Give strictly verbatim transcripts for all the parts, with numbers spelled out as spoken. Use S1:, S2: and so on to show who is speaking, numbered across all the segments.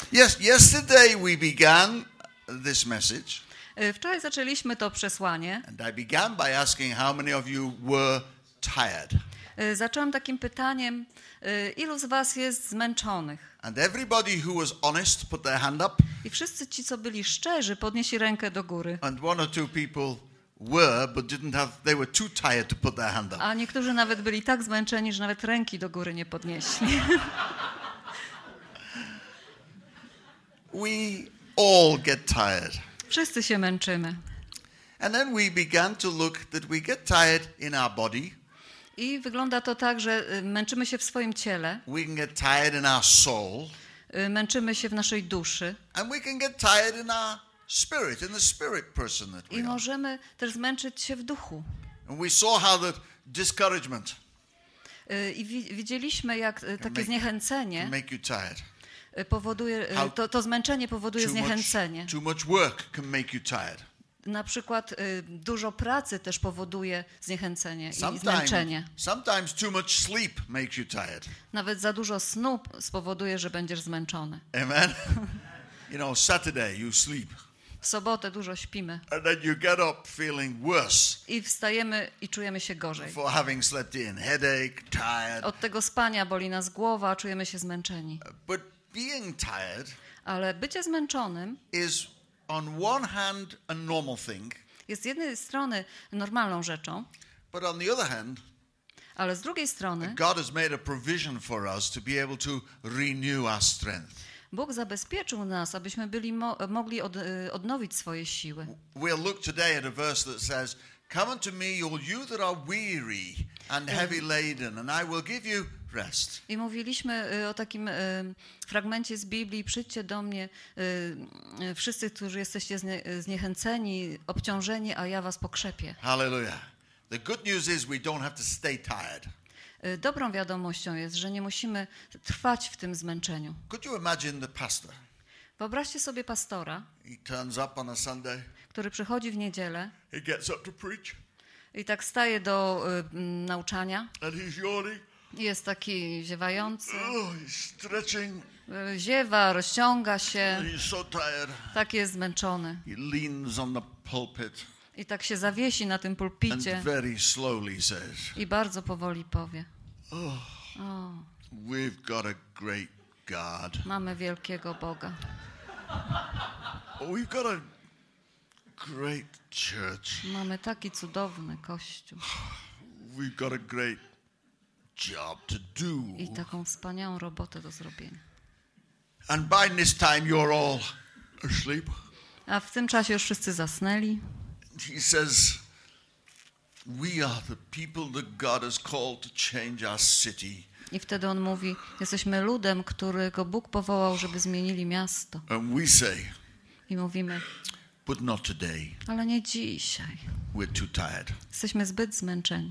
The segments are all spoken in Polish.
S1: Yes, yesterday we began this message.
S2: Wczoraj zaczęliśmy to przesłanie.
S1: And I began by asking how many of you were tired.
S2: Zacząłem takim pytaniem, ilu z was jest zmęczonych?
S1: And everybody who was honest put their hand up.
S2: I wszyscy ci, co byli szczerzy, podnieśli rękę do góry.
S1: And one or two people were, but didn't have, they were too tired to put their hand up.
S2: A niektórzy nawet byli tak zmęczeni, że nawet ręki do góry nie podnieśli.
S1: We all get tired.
S2: Wszyscy się męczymy.
S1: And then we began to look that we get tired in our body.
S2: I wygląda to tak, że męczymy się w swoim ciele.
S1: We can get tired in our soul.
S2: Męczymy się w naszej duszy.
S1: And we can get tired in our spirit, in the spirit person that we
S2: I
S1: are.
S2: możemy też zmęczyć się w duchu.
S1: And we saw how that discouragement
S2: I widzieliśmy, jak takie
S1: make,
S2: zniechęcenie
S1: can make you tired.
S2: powoduje, to, to zmęczenie powoduje
S1: Too
S2: zniechęcenie.
S1: much, too much work can make you tired.
S2: Na przykład y, dużo pracy też powoduje zniechęcenie i
S1: Sometimes,
S2: zmęczenie.
S1: sometimes too much sleep makes you tired.
S2: Nawet za dużo snu spowoduje, że będziesz zmęczony.
S1: Amen. You know, Saturday you sleep.
S2: W sobotę dużo śpimy.
S1: And then you get up feeling worse.
S2: I wstajemy i czujemy się gorzej.
S1: For having slept in, headache, tired.
S2: Od tego spania boli nas głowa, czujemy się zmęczeni.
S1: But being tired
S2: Ale bycie zmęczonym
S1: is on one hand a normal thing.
S2: Jest z jednej strony normalną rzeczą,
S1: but on the other hand,
S2: ale z drugiej strony
S1: God has made a provision for us to be able to renew our strength.
S2: Bóg zabezpieczył nas, abyśmy byli mo- mogli od, odnowić swoje siły.
S1: We'll look today at a verse that says, "Come unto me, all you that are weary and heavy laden, and I will give you rest."
S2: I mówiliśmy o takim y, fragmencie z Biblii: przyjdźcie do mnie, y, y, wszyscy, którzy jesteście znie, zniechęceni, obciążeni, a ja was pokrzepię.
S1: Hallelujah. The good news is we don't have to stay tired.
S2: Y, dobrą wiadomością jest, że nie musimy trwać w tym zmęczeniu.
S1: Could you imagine the pastor?
S2: Wyobraźcie sobie pastora,
S1: He turns up on a Sunday.
S2: który przychodzi w niedzielę
S1: He gets up to preach.
S2: i tak staje do y, nauczania.
S1: And he's yawning.
S2: Jest taki ziewający,
S1: Oh, he's stretching.
S2: ziewa, rozciąga się,
S1: He's so tired.
S2: tak jest zmęczony.
S1: He leans on the pulpit
S2: I tak się zawiesi na tym
S1: and
S2: pulpicie
S1: very slowly says,
S2: i bardzo powoli powie:
S1: "Oh,
S2: o,
S1: we've got a great God.
S2: mamy wielkiego Boga.
S1: Oh, we've got a great church.
S2: Mamy taki cudowny Kościół
S1: We've got a great job to do."
S2: i taką wspaniałą robotę do zrobienia.
S1: And by this time you're all asleep.
S2: A w tym czasie już wszyscy zasnęli.
S1: He says, "We are the people that God has called to change our city."
S2: I wtedy on mówi: jesteśmy ludem, którego Bóg powołał, żeby zmienili miasto.
S1: And we say,
S2: I mówimy:
S1: "But not today.
S2: ale nie dzisiaj.
S1: We're too tired."
S2: Jesteśmy zbyt zmęczeni.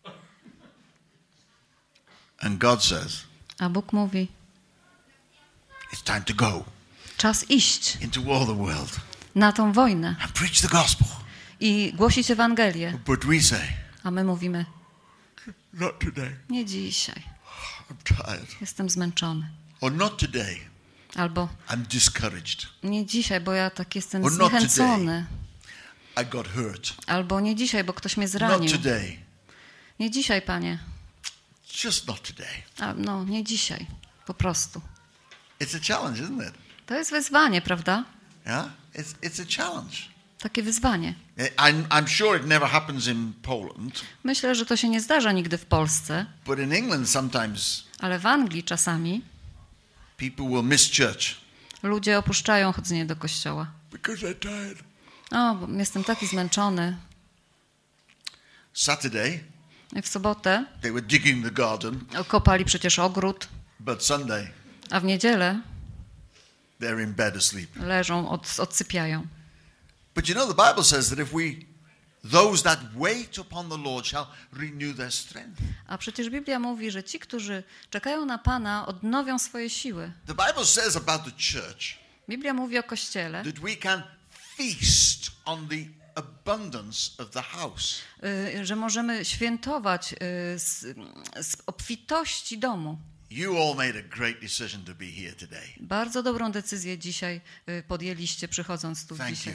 S1: And God says,
S2: A Bóg mówi:
S1: "It's time to go
S2: czas iść
S1: into all the world
S2: na tą wojnę
S1: and preach the gospel."
S2: i głosić Ewangelię.
S1: But we say,
S2: A my mówimy:
S1: "Not today.
S2: nie dzisiaj.
S1: I'm tired."
S2: Jestem zmęczony.
S1: Or "Not today.
S2: Albo
S1: I'm discouraged."
S2: nie dzisiaj, bo ja tak jestem
S1: Or not
S2: zniechęcony.
S1: "I got hurt."
S2: Albo nie dzisiaj, bo ktoś mnie
S1: Not
S2: zranił.
S1: today.
S2: Nie dzisiaj, Panie.
S1: Just not today.
S2: A, no, nie dzisiaj. Po prostu.
S1: It's a challenge, isn't it?
S2: To jest wyzwanie, prawda?
S1: Yeah? It's, it's a challenge.
S2: Takie wyzwanie.
S1: I'm, I'm sure it never happens in Poland,
S2: Myślę, że to się nie zdarza nigdy w Polsce,
S1: but in England sometimes
S2: ale w Anglii czasami
S1: people will miss church
S2: ludzie opuszczają chodzenie do kościoła.
S1: because they're tired.
S2: O, bo jestem taki zmęczony.
S1: Saturday,
S2: I w sobotę
S1: they were digging the garden,
S2: kopali przecież ogród,
S1: but Sunday,
S2: a w niedzielę
S1: they're in bed asleep.
S2: leżą, od, odsypiają.
S1: But you know, the Bible says that if we, those that wait upon the Lord shall renew their strength.
S2: A przecież Biblia mówi, że ci, którzy czekają na Pana, odnowią swoje siły.
S1: The Bible says about the church
S2: Biblia mówi o Kościele,
S1: that we can feast on the abundance of the house.
S2: y, że możemy świętować y, z, z obfitości domu.
S1: You all made a great decision to be here today.
S2: Bardzo dobrą decyzję dzisiaj y, podjęliście, przychodząc tu
S1: Thank
S2: dzisiaj.
S1: you.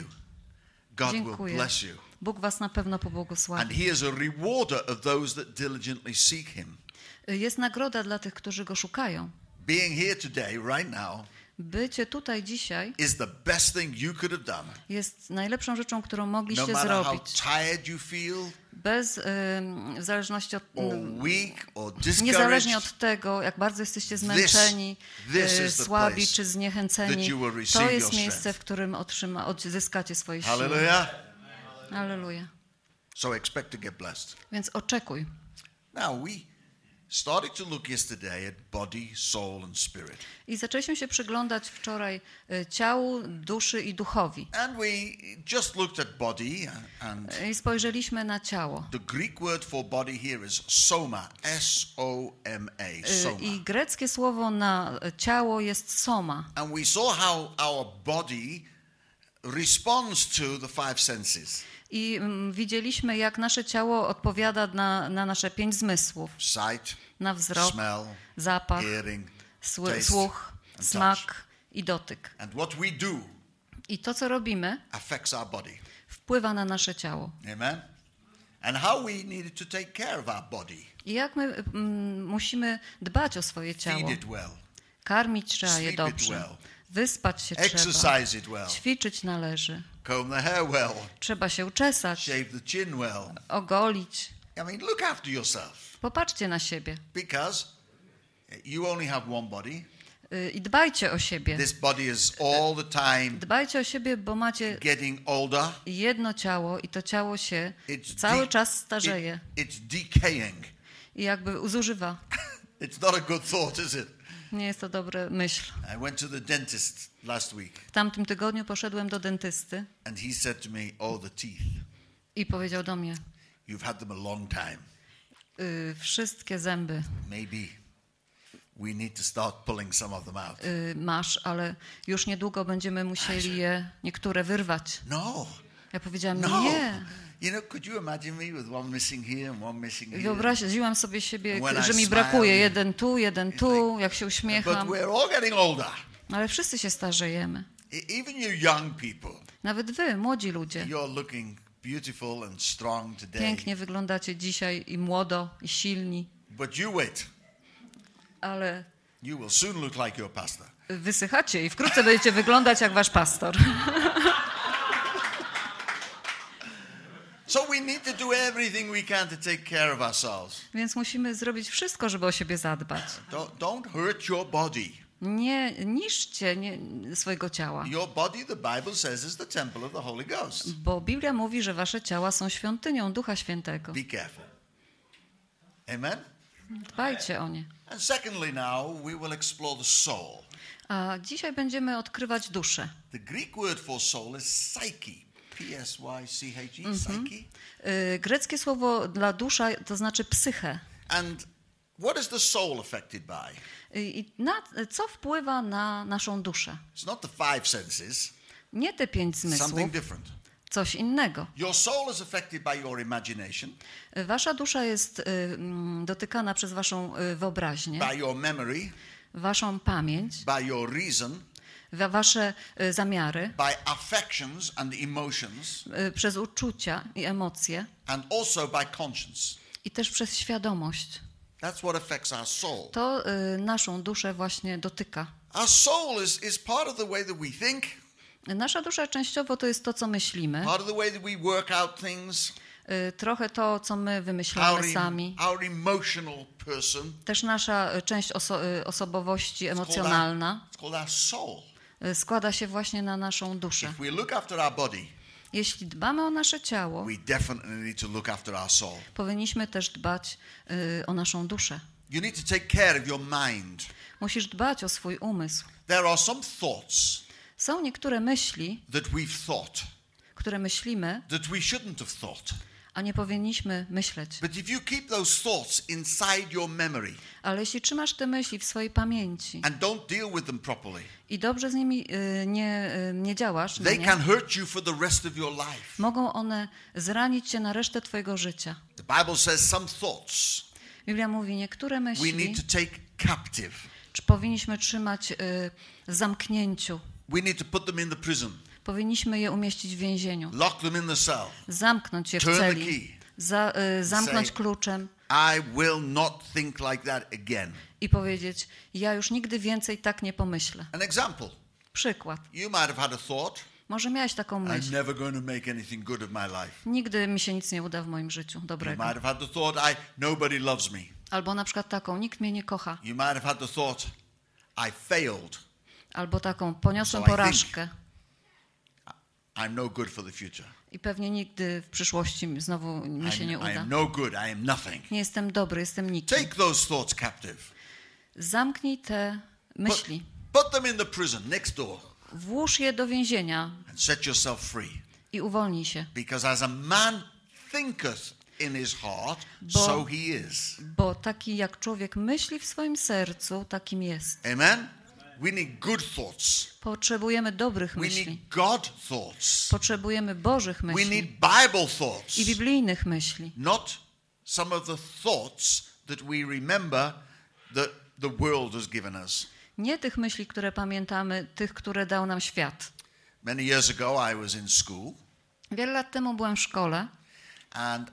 S1: God will
S2: Dziękuję.
S1: bless you.
S2: Bóg was na pewno
S1: And
S2: pobłogosławi.
S1: he is a rewarder of those that diligently seek him.
S2: Y, Jest nagroda dla tych, którzy go szukają.
S1: Being here today, right now,
S2: Bycie tutaj dzisiaj
S1: is the best thing you could have done.
S2: jest najlepszą rzeczą, którą
S1: No
S2: mogliście
S1: matter how
S2: zrobić.
S1: tired you feel,
S2: Bez, y, w zależności od,
S1: or weak, or
S2: niezależnie
S1: discouraged,
S2: od tego, jak bardzo jesteście zmęczeni,
S1: this
S2: y,
S1: is the
S2: słabi
S1: place
S2: czy
S1: that
S2: zniechęceni,
S1: you will receive
S2: to
S1: your
S2: jest
S1: strength.
S2: miejsce, w którym otrzyma, odzyskacie swoje siły.
S1: Hallelujah.
S2: Alleluja.
S1: So expect to get blessed.
S2: Więc oczekuj.
S1: Now, we started to look yesterday at body, soul, and spirit.
S2: I zaczęliśmy się przyglądać wczoraj y, ciału, duszy i duchowi.
S1: And we just looked at body, and
S2: I spojrzeliśmy na ciało.
S1: the Greek word for body here is soma, S O M A,
S2: Y,
S1: soma.
S2: I greckie słowo na ciało jest soma.
S1: And we saw how our body responds to the five senses.
S2: I mm, widzieliśmy, jak nasze ciało odpowiada na, na nasze pięć zmysłów.
S1: Sight,
S2: Na wzrok,
S1: smell,
S2: zapach,
S1: hearing,
S2: sły,
S1: taste,
S2: słuch,
S1: and touch.
S2: smak i dotyk.
S1: And what we do
S2: I to, co robimy,
S1: affects our body.
S2: wpływa na nasze ciało.
S1: Amen? And how we needed to take care of our body.
S2: I jak my mm, musimy dbać o swoje ciało.
S1: Feed it well.
S2: Karmić trzeba je
S1: Sleep it
S2: dobrze.
S1: well.
S2: Wyspać się trzeba.
S1: Exercise it well.
S2: Ćwiczyć należy.
S1: Comb the hair well.
S2: Trzeba się uczesać,
S1: Shave the chin well.
S2: ogolić.
S1: I mean, look after yourself.
S2: Popatrzcie na siebie
S1: Because you only have one body.
S2: y, i dbajcie o siebie.
S1: This body is all the time
S2: Dbajcie o siebie, bo macie
S1: getting older.
S2: jedno ciało i to ciało się
S1: It's
S2: cały
S1: de-
S2: czas starzeje
S1: it- it's decaying.
S2: i jakby zużywa.
S1: It's not a good thought, is it?
S2: Nie jest to dobra myśl.
S1: I went to the dentist last week,
S2: W tamtym tygodniu poszedłem do dentysty
S1: and he said to me, "Oh, the teeth.
S2: i powiedział do mnie,
S1: You've had them a long time.
S2: y, wszystkie zęby
S1: Maybe we need to start pulling some of them out."
S2: y, masz, ale już niedługo będziemy musieli je niektóre wyrwać.
S1: No,
S2: Ja powiedziałam,
S1: no.
S2: nie.
S1: You know, could you imagine me with one missing here and one missing here?
S2: Wyobraziłam sobie siebie,
S1: When I
S2: że mi
S1: smile,
S2: brakuje jeden tu, jeden tu, jak się
S1: But
S2: uśmiecham.
S1: we're all getting older.
S2: Ale wszyscy się starzejemy.
S1: E- Even you young people,
S2: Nawet wy, młodzi ludzie.
S1: you're looking beautiful and strong today.
S2: Pięknie wyglądacie dzisiaj i młodo, i silni.
S1: But you wait.
S2: Ale
S1: You will soon look like your pastor.
S2: wysychacie i wkrótce będziecie wyglądać jak wasz pastor.
S1: So we need to do everything we can to take care of ourselves.
S2: Więc musimy zrobić wszystko, żeby o siebie zadbać.
S1: Don't, don't hurt your body.
S2: Nie niszczcie nie, swojego ciała,
S1: Your body, the Bible says, is the temple of the Holy Ghost.
S2: bo Biblia mówi, że wasze ciała są świątynią Ducha Świętego.
S1: Be careful. Amen?
S2: Dbajcie o nie.
S1: And secondly now, we will explore the soul.
S2: A dzisiaj będziemy odkrywać duszę.
S1: The Greek word for soul is psyche. P S Y C H E, psyche.
S2: Y, Greckie słowo dla dusza to znaczy psychę.
S1: And what is the soul affected by?
S2: Y, I na, co wpływa na naszą duszę?
S1: It's not the five senses,
S2: Nie te pięć
S1: something
S2: zmysłów,
S1: different.
S2: coś innego.
S1: Your soul is affected by your imagination,
S2: Y, Wasza dusza jest y, mm, dotykana przez waszą y, wyobraźnię,
S1: by your memory,
S2: waszą pamięć,
S1: by your reason,
S2: wa- wasze y, zamiary,
S1: by affections and emotions,
S2: y, przez uczucia i emocje
S1: and also by conscience.
S2: i też przez świadomość.
S1: That's what affects our soul.
S2: To y, naszą duszę właśnie dotyka.
S1: Our soul is, is part of the way that we think,
S2: Nasza dusza częściowo to jest to, co myślimy,
S1: part of the way that we work out things,
S2: y, trochę to, co my wymyślamy
S1: our, em-
S2: sami.
S1: our emotional person.
S2: Też nasza y, część oso- y, osobowości
S1: It's called our-
S2: emocjonalna
S1: It's called our soul.
S2: y, składa się właśnie na naszą duszę.
S1: If we look after our body,
S2: Jeśli dbamy o nasze ciało,
S1: we definitely need to look after our soul.
S2: powinniśmy też dbać y, o naszą duszę.
S1: You need to take care of your mind.
S2: Musisz dbać o swój umysł.
S1: There are some thoughts
S2: Są niektóre myśli,
S1: that we've thought
S2: które myślimy,
S1: that we shouldn't have thought.
S2: a nie powinniśmy myśleć.
S1: But if you keep those thoughts inside your memory
S2: Ale jeśli trzymasz te myśli w swojej pamięci
S1: and don't deal with them properly,
S2: i dobrze z nimi y, nie, y, nie działasz, na
S1: they
S2: nie,
S1: can hurt you for the rest of your life.
S2: mogą one zranić cię na resztę twojego życia.
S1: The Bible says some thoughts
S2: Biblia mówi, niektóre
S1: we
S2: myśli
S1: need to take captive.
S2: czy powinniśmy trzymać y, w zamknięciu.
S1: We need to put them in the prison.
S2: Powinniśmy je umieścić w więzieniu.
S1: Lock them in the cell.
S2: Zamknąć je w
S1: Turn the
S2: celi.
S1: key.
S2: Za, y, zamknąć
S1: Say,
S2: kluczem
S1: I will not think like that again.
S2: i powiedzieć, ja już nigdy więcej tak nie pomyślę.
S1: An example.
S2: Przykład.
S1: You might have had a thought,
S2: Może miałeś taką
S1: I'm
S2: myśl.
S1: never going to make anything good of my life.
S2: Nigdy mi się nic nie uda w moim życiu
S1: You
S2: dobrego.
S1: might have had the thought, I nobody loves me.
S2: Albo na przykład taką, nikt mnie nie kocha.
S1: You might have had the thought, I failed.
S2: Albo taką, poniosłem
S1: So I
S2: porażkę.
S1: I'm no good for the future.
S2: I pewnie nigdy w przyszłości znowu mi się
S1: I'm,
S2: nie
S1: I
S2: uda.
S1: am no good. I am nothing.
S2: Nie jestem dobry, jestem nikim.
S1: Take those thoughts captive.
S2: Zamknij te
S1: Put,
S2: myśli.
S1: put them in the prison next door
S2: Włóż je do więzienia
S1: and set yourself free.
S2: i uwolnij się.
S1: Because as a man thinketh in his heart,
S2: Bo-
S1: so he is.
S2: Bo taki jak człowiek myśli w swoim sercu, takim jest.
S1: Amen? We need good thoughts.
S2: Potrzebujemy dobrych
S1: We
S2: myśli.
S1: need God thoughts.
S2: Potrzebujemy Bożych
S1: We
S2: myśli
S1: need Bible thoughts.
S2: i biblijnych myśli.
S1: Not some of the thoughts that we remember that the world has given us.
S2: Nie tych myśli, które pamiętamy, tych, które dał nam świat.
S1: Many years ago, I was in school,
S2: Wiele lat temu byłem w szkole
S1: and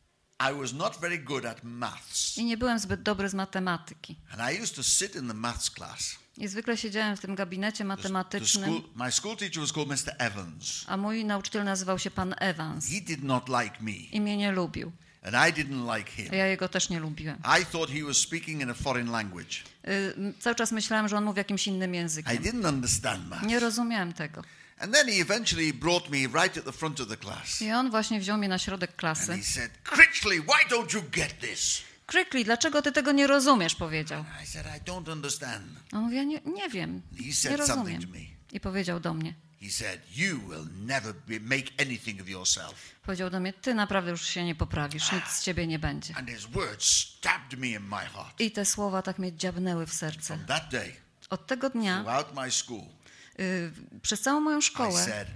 S1: I was not very good at maths.
S2: i nie byłem zbyt dobry z matematyki.
S1: And I used to sit in the maths class.
S2: I zwykle siedziałem w tym gabinecie
S1: The, the
S2: matematycznym,
S1: school, my school teacher was called mister Evans.
S2: a mój nauczyciel nazywał się pan Evans
S1: He did not like me,
S2: i mnie nie lubił.
S1: and I didn't like
S2: A
S1: him.
S2: ja jego też nie lubiłem.
S1: I thought he was speaking in a foreign language.
S2: Y, cały czas myślałem, że on mówi jakimś innym
S1: I
S2: językiem.
S1: didn't understand maths.
S2: Nie rozumiałem tego.
S1: And then he eventually brought me right at the front of the class.
S2: I on właśnie wziął mnie na środek
S1: And
S2: klasy.
S1: he said, Critchley, why don't you get this?
S2: Crickley, dlaczego ty tego nie rozumiesz? Powiedział.
S1: I said, I don't understand.
S2: On mówi, ja nie, nie wiem,
S1: He
S2: nie
S1: said something
S2: rozumiem.
S1: to me.
S2: I powiedział do mnie,
S1: He said, you will never be, make anything of yourself.
S2: powiedział do mnie, ty naprawdę już się nie poprawisz, nic z ciebie nie będzie.
S1: And his words stabbed me in my heart.
S2: I te słowa tak mnie dziabnęły w serce.
S1: From that day,
S2: Od tego dnia,
S1: throughout my school,
S2: y, przez całą moją
S1: I
S2: szkołę,
S1: said,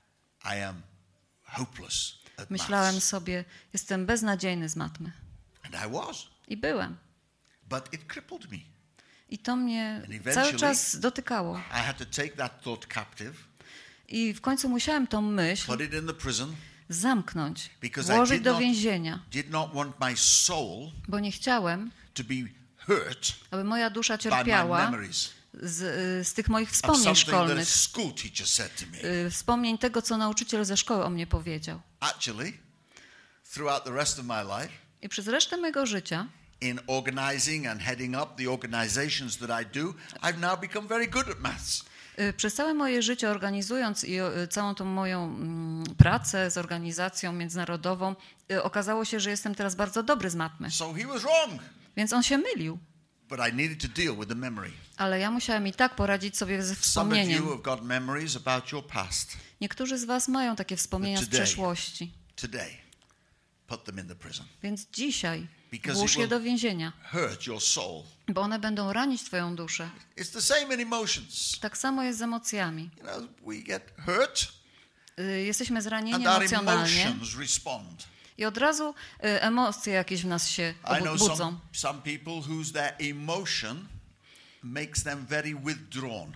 S1: I am hopeless at
S2: myślałem
S1: maths.
S2: sobie, jestem beznadziejny z matmy.
S1: And I was.
S2: I byłem.
S1: But it crippled me.
S2: I to mnie
S1: And eventually-
S2: cały czas dotykało.
S1: I had to take that thought captive,
S2: I w końcu musiałem tą myśl
S1: put it in the prison,
S2: zamknąć,
S1: Because I
S2: włożyć
S1: did
S2: do
S1: not-
S2: więzienia,
S1: did not want my soul
S2: bo nie chciałem,
S1: to be hurt
S2: aby moja dusza
S1: by my
S2: cierpiała
S1: memories
S2: z, y, z tych moich
S1: of
S2: wspomnień
S1: something that a
S2: szkolnych,
S1: school teacher said to me.
S2: y, wspomnień tego, co nauczyciel ze szkoły o mnie powiedział.
S1: Actually, throughout the rest of my life,
S2: I przez resztę mojego życia,
S1: in organizing and heading up the organizations that I do, I've now become very good at maths.
S2: y, przez całe moje życie organizując i y, całą tą moją mm, pracę z organizacją międzynarodową, y, okazało się, że jestem teraz bardzo dobry z matmy.
S1: So he was wrong.
S2: Więc on się mylił.
S1: But I needed to deal with the memory.
S2: Ale ja musiałem i tak poradzić sobie ze
S1: Some of
S2: wspomnieniem.
S1: you have got memories about your past.
S2: Niektórzy z was mają takie wspomnienia z
S1: Today.
S2: przeszłości.
S1: Today, put them in the prison.
S2: Więc dzisiaj
S1: Because
S2: włóż
S1: it
S2: je
S1: will-
S2: do więzienia,
S1: Hurt your soul.
S2: bo one będą ranić twoją duszę.
S1: It's the same in emotions.
S2: Tak samo jest z emocjami.
S1: You know, we get hurt
S2: Y, Jesteśmy zranieni
S1: and our
S2: emocjonalnie
S1: emotions respond.
S2: i od razu y, emocje jakieś w nas się
S1: I
S2: obu-
S1: know
S2: budzą.
S1: some, some people whose their emotion makes them very withdrawn.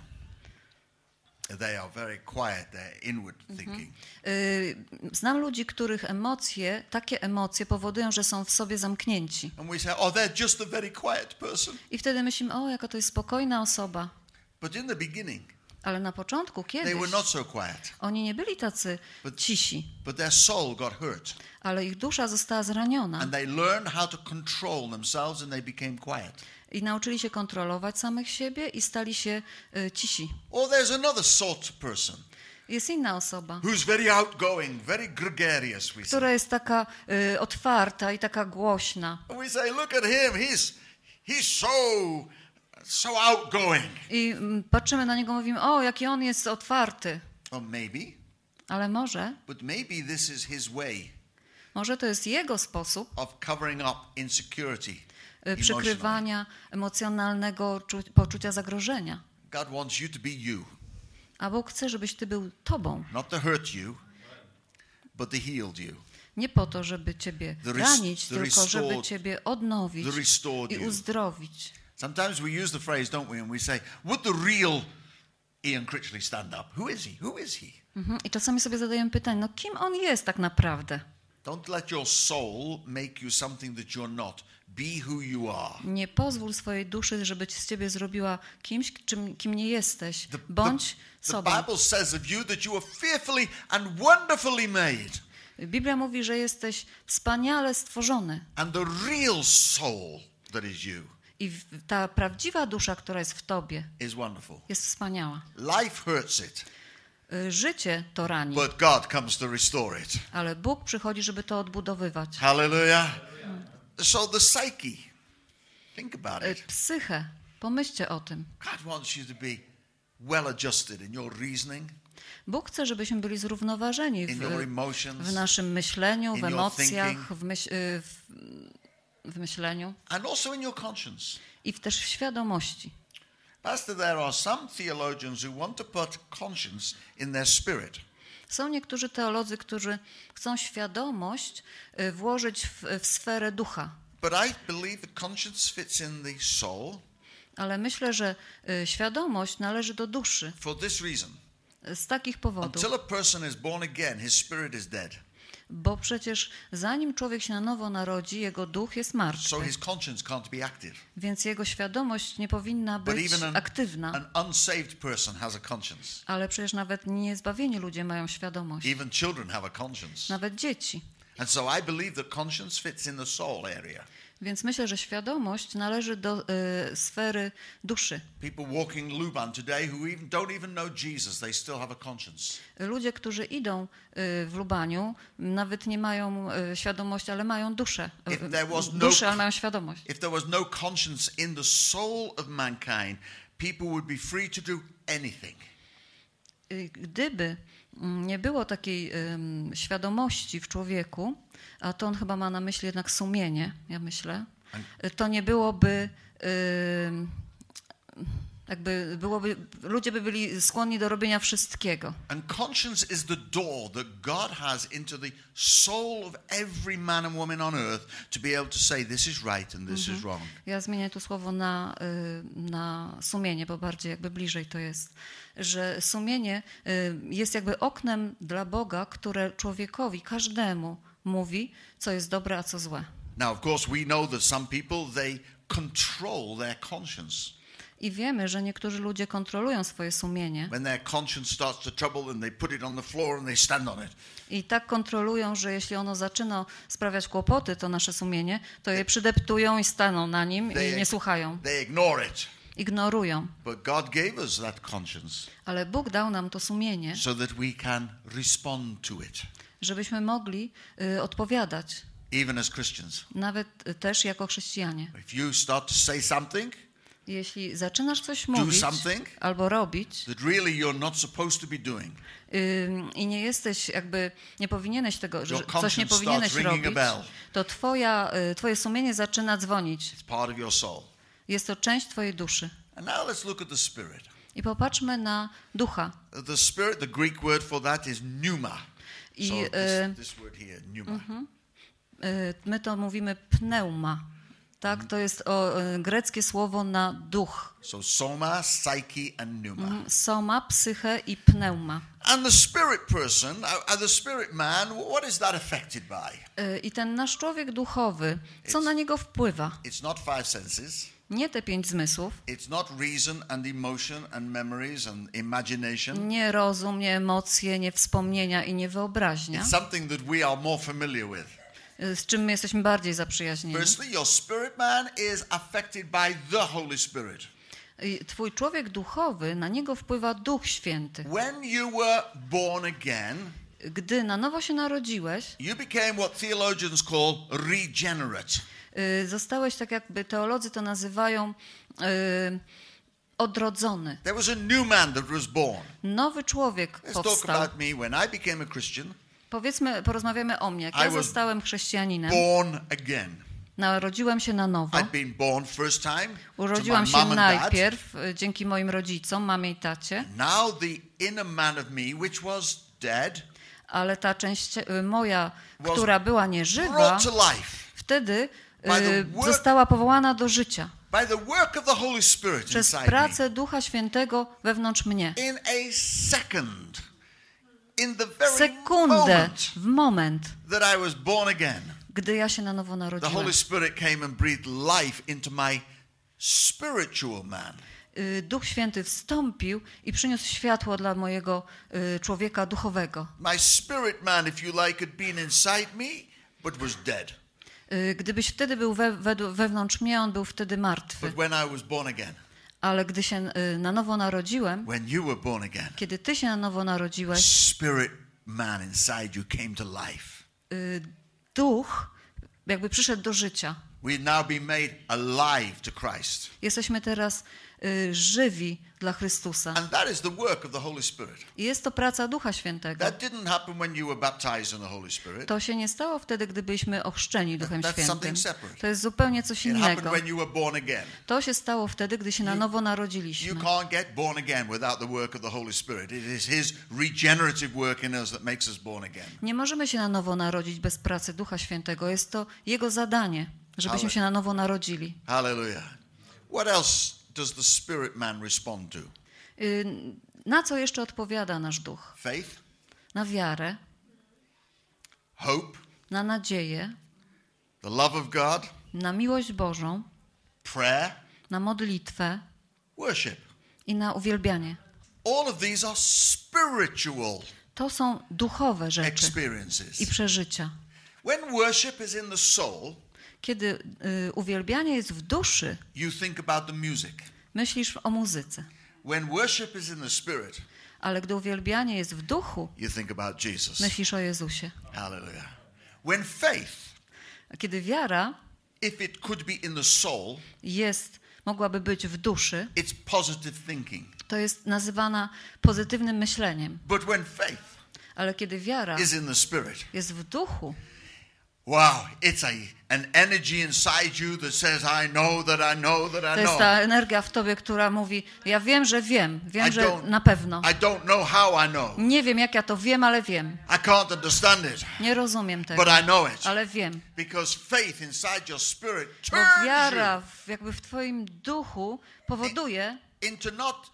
S1: They are very quiet, they're inward thinking.
S2: Y, Znam ludzi, których emocje, takie emocje powodują, że są w sobie zamknięci.
S1: And we say, oh, they're just a very quiet person.
S2: I wtedy myślimy, o, jaka to jest spokojna osoba.
S1: But in the beginning,
S2: Ale na początku,
S1: they
S2: kiedyś,
S1: were not so quiet.
S2: oni nie byli tacy
S1: But-
S2: cisi,
S1: But their soul got hurt.
S2: ale ich dusza została zraniona
S1: And they learned how to control themselves and they became quiet.
S2: i nauczyli się kontrolować samych siebie i stali się y, cisi.
S1: Or there's another sort of person
S2: Jest inna osoba,
S1: who's very outgoing, very gregarious, we say.
S2: która jest taka y, otwarta i taka głośna.
S1: And we say, look at him, he's, he's so, so outgoing.
S2: I mm, patrzymy na niego, mówimy, o, jaki on jest otwarty.
S1: Or maybe,
S2: Ale może,
S1: but maybe this is his way
S2: może to jest jego sposób
S1: of covering up insecurity.
S2: y,
S1: emotionally.
S2: przykrywania emocjonalnego czu- poczucia zagrożenia.
S1: God wants you to be you,
S2: A Bóg chce, żebyś ty był tobą.
S1: not to hurt you, but to heal you.
S2: Nie po to, żeby ciebie
S1: The res-
S2: ranić,
S1: the
S2: tylko żeby
S1: restored-
S2: ciebie odnowić
S1: the restored
S2: i
S1: you.
S2: uzdrowić.
S1: Sometimes we use the phrase, don't we? And we say, would the real Ian Critchley stand up? Who is he? Who is he?
S2: Mhm. I czasami sobie zadajemy pytanie, no kim on jest tak naprawdę?
S1: Don't let your soul make you something that you're not. Be who you are.
S2: Nie pozwól swojej duszy, żeby z ciebie zrobiła kimś, czym, kim nie jesteś.
S1: The,
S2: Bądź
S1: the
S2: sobą.
S1: Bible says of you that you are fearfully and wonderfully made.
S2: Biblia mówi, że jesteś wspaniale stworzony.
S1: And the real soul that is you
S2: I w- ta prawdziwa dusza, która jest w tobie,
S1: is wonderful.
S2: jest wspaniała.
S1: Life hurts it,
S2: Y, Życie to rani,
S1: but God comes to restore it.
S2: ale Bóg przychodzi, żeby to odbudowywać.
S1: Hallelujah. So the psyche, think about
S2: Y,
S1: it.
S2: Psychę, pomyślcie o tym.
S1: God wants you to be well adjusted in your reasoning,
S2: Bóg chce, żebyśmy byli zrównoważeni
S1: in your
S2: w,
S1: emotions,
S2: w naszym myśleniu,
S1: in
S2: w
S1: your
S2: emocjach,
S1: thinking.
S2: w, myśl, y, w, w myśleniu
S1: and also in your conscience.
S2: i w też w świadomości.
S1: Pastor, there are some theologians who want to put conscience in their spirit.
S2: Są niektórzy teolodzy, którzy chcą świadomość y, włożyć w, w sferę ducha.
S1: But I believe that conscience fits in the soul
S2: Ale myślę, że y, świadomość należy do duszy
S1: for this reason.
S2: y, z takich powodów,
S1: Until a person is born again, his spirit is dead.
S2: bo przecież zanim człowiek się na nowo narodzi, jego duch jest
S1: So
S2: martwy,
S1: his conscience can't be active.
S2: więc jego świadomość nie powinna
S1: But
S2: być
S1: even an,
S2: aktywna.
S1: an unsaved person has a conscience.
S2: Ale przecież nawet niezbawieni ludzie mają świadomość,
S1: Even children have a conscience.
S2: nawet dzieci.
S1: And so I believe that conscience fits in the soul area.
S2: Więc myślę, że świadomość należy do y, sfery duszy.
S1: People walking Luban today who even don't even know Jesus, they still have a conscience.
S2: Ludzie, którzy idą y, w Lubaniu, nawet nie mają y, świadomości, ale mają duszę. Y,
S1: If there was no-
S2: duszę, ale mają świadomość.
S1: If there was no conscience in the soul of mankind, people would be free to do anything.
S2: Y, Gdyby mm, nie było takiej ym, świadomości w człowieku, a to on chyba ma na myśli jednak sumienie, ja myślę, y, to nie byłoby ym, jakby byłoby, ludzie by byli skłonni do robienia wszystkiego.
S1: And conscience is the door that God has into the soul of every man and woman on earth to be able to say this is right and this is wrong.
S2: Ja zmienię tu słowo na, y, na sumienie, bo bardziej jakby bliżej to jest, że sumienie y, jest jakby oknem dla Boga, które człowiekowi, każdemu mówi, co jest dobre, a co złe.
S1: Now, of course, we know that some people, they control their conscience.
S2: I wiemy, że niektórzy ludzie kontrolują swoje sumienie
S1: When their conscience starts to trouble, then they put it on the floor and they stand on it.
S2: i tak kontrolują, że jeśli ono zaczyna sprawiać kłopoty, to nasze sumienie, to je przydeptują i staną na nim i nie słuchają,
S1: They ignore it.
S2: ignorują.
S1: But God gave us that conscience
S2: Ale Bóg dał nam to sumienie,
S1: so that we can respond to it,
S2: żebyśmy mogli y, odpowiadać,
S1: even as Christians.
S2: nawet y, też jako chrześcijanie.
S1: If you start to say something
S2: Jeśli zaczynasz coś mówić
S1: something
S2: albo robić
S1: that really you're not supposed to be doing,
S2: ym, i nie jesteś jakby, nie powinieneś tego, że
S1: Your
S2: coś nie
S1: conscience
S2: powinieneś
S1: starts ringing
S2: robić,
S1: a bell.
S2: to twoja, y, twoje sumienie zaczyna dzwonić.
S1: it's part of your soul.
S2: Jest to część twojej duszy.
S1: And now let's look at the spirit.
S2: I popatrzmy na ducha.
S1: The spirit, the Greek word for that is pneuma.
S2: I
S1: So
S2: y,
S1: this, this word here, pneuma.
S2: y, my to mówimy pneuma. Tak, to jest o, y, greckie słowo na duch.
S1: So soma, psyche, and pneuma.
S2: Mhm. Soma, psyche i pneuma.
S1: And the spirit person, uh, uh, the spirit man, what is that affected by?
S2: Y, I ten nasz człowiek duchowy, co na niego wpływa?
S1: It's not five senses.
S2: Nie te pięć zmysłów,
S1: It's not reason and emotion and memories and imagination.
S2: nie rozum, nie emocje, nie wspomnienia i nie wyobraźnia,
S1: It's something that we are more familiar with.
S2: y, z czym my jesteśmy bardziej zaprzyjaźnieni.
S1: Firstly, your spirit man is affected by the Holy Spirit.
S2: I twój człowiek duchowy, na niego wpływa Duch Święty.
S1: When you were born again,
S2: Gdy na nowo się narodziłeś,
S1: you became what theologians call regenerate.
S2: y, zostałeś, tak jakby teolodzy to nazywają, y, odrodzony.
S1: There was a new man that was born.
S2: Nowy człowiek
S1: Let's talk
S2: powstał.
S1: about me. When I became a Christian,
S2: Powiedzmy, porozmawiamy o mnie. Jak
S1: I
S2: ja
S1: was
S2: zostałem chrześcijaninem,
S1: born again.
S2: narodziłem się na nowo.
S1: I'd been born first time to my
S2: Urodziłam się
S1: mom and dad.
S2: najpierw y, dzięki moim rodzicom, mamie i tacie,
S1: Now the inner man of me, which was dead,
S2: ale ta część y, moja,
S1: Was
S2: która była nieżywa,
S1: brought to life
S2: wtedy
S1: by the
S2: y,
S1: work-
S2: została powołana do życia
S1: by the work of the Holy Spirit
S2: przez
S1: inside me.
S2: pracę Ducha Świętego wewnątrz mnie.
S1: In a second, in the
S2: W
S1: very
S2: sekundę,
S1: moment
S2: w moment,
S1: that I was born again,
S2: gdy ja się na nowo
S1: the
S2: narodziłem,
S1: Holy Spirit came and breathed life into my spiritual man.
S2: y, Duch Święty wstąpił i przyniósł światło dla mojego y, człowieka duchowego.
S1: My spirit man, if you like, had been inside me, but was dead.
S2: Y, Gdybyś wtedy był we, we, wewnątrz mnie, on był wtedy martwy.
S1: But when I was born again,
S2: Ale gdy się y, na nowo narodziłem,
S1: when you were born again,
S2: kiedy ty się na nowo narodziłeś,
S1: spirit man inside you came to life.
S2: y, duch jakby przyszedł do życia.
S1: We've now been made alive to Christ.
S2: Jesteśmy teraz y, żywi dla Chrystusa.
S1: And that is the work of the Holy Spirit.
S2: I jest to praca Ducha Świętego.
S1: That didn't happen when you were baptized in the Holy Spirit.
S2: To się nie stało wtedy, gdy byliśmy ochrzczeni Duchem
S1: That's
S2: Świętym.
S1: something separate.
S2: To jest zupełnie coś
S1: It happened
S2: innego.
S1: when you were born again.
S2: To się stało wtedy, gdy się na nowo
S1: You
S2: narodziliśmy.
S1: can't get born again without the work of the Holy Spirit. It is His regenerative work in us that makes us born again.
S2: Nie możemy się na nowo narodzić bez pracy Ducha Świętego. Jest to Jego zadanie, żebyśmy się na nowo narodzili.
S1: Hallelujah. What else does the spirit man respond to?
S2: Y, Na co jeszcze odpowiada nasz duch?
S1: Faith,
S2: Na wiarę,
S1: hope,
S2: na nadzieję,
S1: the love of God,
S2: na miłość Bożą,
S1: prayer,
S2: na modlitwę
S1: worship.
S2: i na uwielbianie.
S1: All of these are spiritual
S2: To są duchowe rzeczy
S1: experiences.
S2: i przeżycia.
S1: When worship is in the soul,
S2: Kiedy y, uwielbianie jest w duszy,
S1: you think about the music.
S2: myślisz o muzyce.
S1: When worship is in the spirit,
S2: Ale gdy uwielbianie jest w duchu,
S1: you think about Jesus.
S2: myślisz o Jezusie.
S1: Hallelujah. When faith,
S2: A kiedy wiara
S1: if it could be in the soul,
S2: jest, mogłaby być w duszy,
S1: it's positive thinking.
S2: to jest nazywana pozytywnym myśleniem.
S1: But when faith
S2: Ale kiedy wiara
S1: is in the spirit,
S2: jest w duchu,
S1: wow, it's a an energy inside you that says, I know that I know that
S2: to
S1: I
S2: jest
S1: know.
S2: ta energia w tobie, która mówi, ja wiem, że wiem, wiem,
S1: I
S2: że
S1: don't-
S2: na pewno.
S1: I don't know how I know.
S2: Nie wiem, jak ja to wiem, ale wiem.
S1: I can't understand it,
S2: Nie rozumiem tego,
S1: but I know it.
S2: ale wiem.
S1: Because faith inside your spirit
S2: Bo
S1: turns
S2: wiara w, jakby w twoim duchu powoduje,
S1: you into not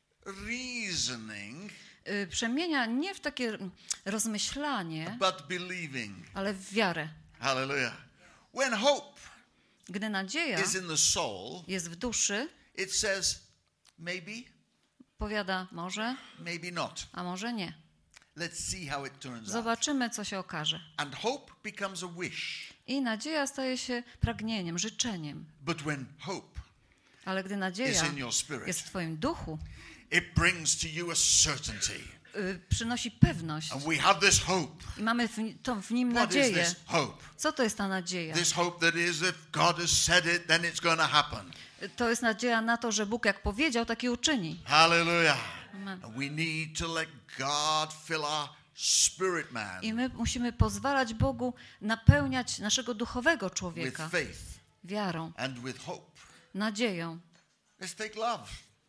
S1: reasoning,
S2: y, przemienia nie w takie mm, rozmyślanie,
S1: but believing.
S2: ale w wiarę.
S1: Hallelujah. When hope
S2: Gdy nadzieja
S1: is in the soul,
S2: jest w duszy,
S1: it says maybe,
S2: powiada może,
S1: maybe not.
S2: a może nie.
S1: Let's see how it turns out.
S2: Zobaczymy, co się okaże.
S1: And hope becomes a wish.
S2: I nadzieja staje się pragnieniem, życzeniem.
S1: But when hope
S2: Ale gdy
S1: is
S2: nadzieja
S1: in your spirit,
S2: jest w twoim duchu,
S1: it brings to you a certainty.
S2: y, przynosi pewność.
S1: And we have this hope.
S2: I mamy w, ni- to, w nim
S1: What is
S2: nadzieję.
S1: this hope?
S2: Co to jest ta nadzieja?
S1: This hope that is, if God has said it, then it's going to happen.
S2: To jest nadzieja na to, że Bóg jak powiedział, tak i uczyni.
S1: Hallelujah.
S2: Amen.
S1: And we need to let God fill our spirit man
S2: I my musimy pozwalać Bogu napełniać naszego duchowego
S1: with
S2: człowieka
S1: faith
S2: wiarą,
S1: and with hope.
S2: nadzieją.
S1: Let's take love.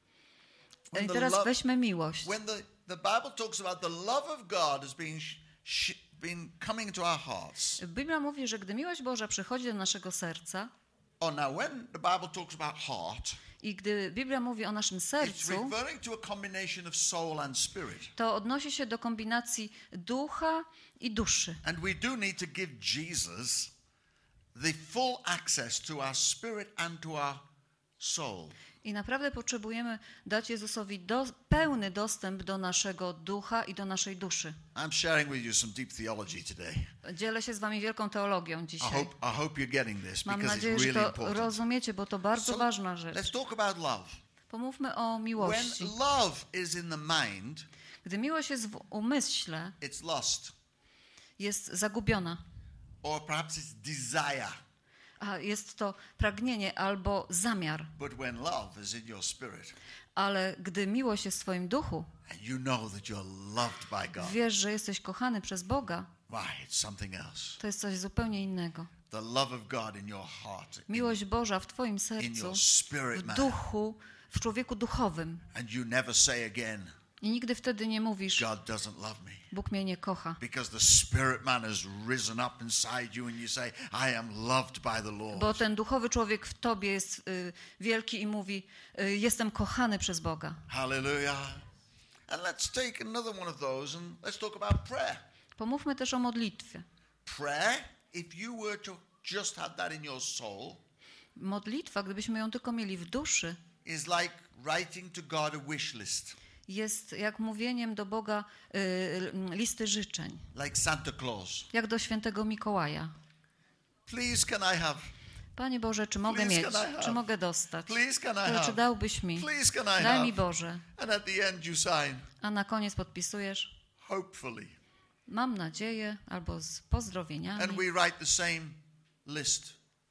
S1: When
S2: I
S1: the
S2: teraz
S1: love-
S2: weźmy miłość.
S1: When the, the Bible talks about the love of God has been, sh- sh- been coming to our hearts.
S2: Biblia mówi, że gdy miłość Boża przychodzi do naszego serca
S1: Oh, now when the Bible talks about heart,
S2: i gdy Biblia mówi o naszym
S1: it's
S2: sercu,
S1: referring to a combination of soul and spirit.
S2: to odnosi się do kombinacji ducha i duszy.
S1: And we do need to give Jesus the full access to our spirit and to our soul.
S2: I naprawdę potrzebujemy dać Jezusowi do, pełny dostęp do naszego ducha i do naszej duszy.
S1: I'm sharing with you some deep theology today.
S2: Dzielę się z wami wielką teologią
S1: I
S2: dzisiaj.
S1: hope, I hope you're getting this
S2: Mam
S1: because
S2: nadzieję,
S1: it's
S2: że
S1: really
S2: to
S1: important.
S2: rozumiecie, bo to bardzo
S1: So,
S2: ważna rzecz.
S1: let's talk about love.
S2: Pomówmy o
S1: When
S2: miłości.
S1: love is in the mind,
S2: Gdy miłość jest w umyśle,
S1: it's lust,
S2: jest zagubiona.
S1: or perhaps it's desire.
S2: A jest to pragnienie albo zamiar.
S1: But when love is in your spirit,
S2: Ale gdy miłość jest w twoim duchu,
S1: and you know that you're loved by God,
S2: wiesz, że jesteś kochany przez Boga,
S1: why, it's something else.
S2: to jest coś zupełnie innego.
S1: The love of God in your heart, in,
S2: Miłość Boża w twoim
S1: in
S2: sercu,
S1: your spirit,
S2: w
S1: man.
S2: duchu, w człowieku duchowym.
S1: And you never say again,
S2: I nigdy wtedy nie mówisz,
S1: God doesn't love me.
S2: Bóg mnie nie kocha.
S1: Because the spirit man has risen up inside you and you say, I am loved by the Lord.
S2: Bo ten duchowy człowiek w tobie jest y, wielki i mówi, y, jestem kochany przez Boga.
S1: Hallelujah. And let's take another one of those and let's talk about prayer.
S2: Pomówmy też o modlitwie.
S1: Prayer, if you were to just have that in your soul,
S2: Modlitwa, gdybyśmy ją tylko mieli w duszy,
S1: is like writing to God a wish list.
S2: jest jak mówieniem do Boga y, listy życzeń.
S1: Like Santa Claus.
S2: Jak do świętego Mikołaja.
S1: Please can I have?
S2: Panie Boże, czy mogę
S1: Please
S2: mieć?
S1: can I have?
S2: Czy mogę dostać?
S1: Please can I
S2: Ale
S1: have?
S2: czy dałbyś mi?
S1: Please can I
S2: Daj mi
S1: have?
S2: Boże.
S1: And at the end you sign,
S2: A na koniec podpisujesz,
S1: hopefully.
S2: mam nadzieję, albo z pozdrowieniami.
S1: And we write the same list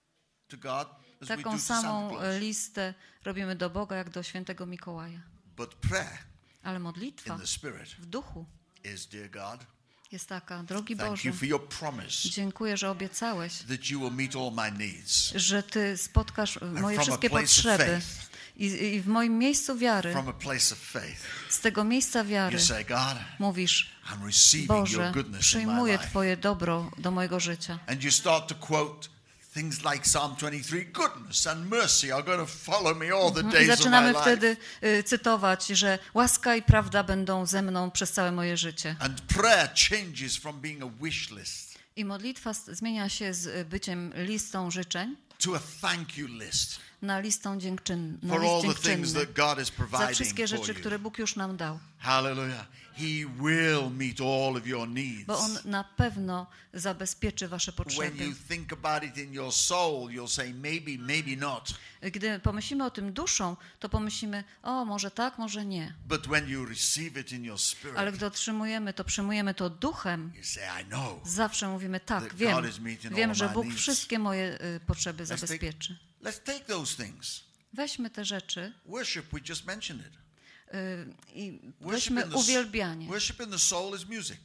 S1: to God as we do
S2: Taką
S1: to Santa
S2: samą
S1: Claus.
S2: listę robimy do Boga, jak do świętego Mikołaja.
S1: But prayer
S2: Ale modlitwa
S1: in the Spirit
S2: w duchu
S1: is, dear God,
S2: jest taka, drogi
S1: thank
S2: Boże,
S1: you for your promise
S2: dziękuję, że obiecałeś,
S1: that you will meet all my needs.
S2: że Ty spotkasz moje
S1: from a
S2: wszystkie
S1: place of
S2: potrzeby
S1: faith.
S2: I, i w moim miejscu wiary,
S1: From a place of faith.
S2: z tego miejsca wiary
S1: You say, God,
S2: mówisz,
S1: I'm receiving
S2: Boże,
S1: your goodness in my
S2: przyjmuję
S1: life.
S2: Twoje dobro do mojego życia.
S1: And you start to quote things like Psalm twenty-three, goodness and mercy are going to follow me all the
S2: I
S1: days of my
S2: zaczynamy
S1: life.
S2: wtedy y, cytować, że łaska i prawda będą ze mną przez całe moje życie.
S1: And prayer changes from being a wish list
S2: I modlitwa s- zmienia się z byciem listą życzeń
S1: to a thank you list
S2: na listą dziękczyn, na
S1: for
S2: list
S1: all the things
S2: dziękczynny.
S1: that God is
S2: Za
S1: providing
S2: wszystkie
S1: for
S2: rzeczy,
S1: you.
S2: które Bóg już nam dał.
S1: Hallelujah. He will meet all of your needs.
S2: Bo On na pewno zabezpieczy wasze
S1: When
S2: potrzeby.
S1: you think about it in your soul, you'll say maybe, maybe not.
S2: Gdy pomyślimy o tym duszą, to pomyślimy, o, może tak, może nie.
S1: But when you receive it in your spirit,
S2: Ale gdy otrzymujemy to, przyjmujemy to duchem,
S1: you say, I know.
S2: zawsze mówimy,
S1: That
S2: tak, wiem,
S1: God is meeting all
S2: wiem, że
S1: my
S2: Bóg
S1: needs.
S2: wszystkie moje y, potrzeby
S1: Let's take-
S2: zabezpieczy.
S1: Let's take those things.
S2: Weźmy te rzeczy
S1: Worship, we just mentioned it.
S2: y, i
S1: Worship
S2: weźmy
S1: in the,
S2: uwielbianie,
S1: worship in the soul is music,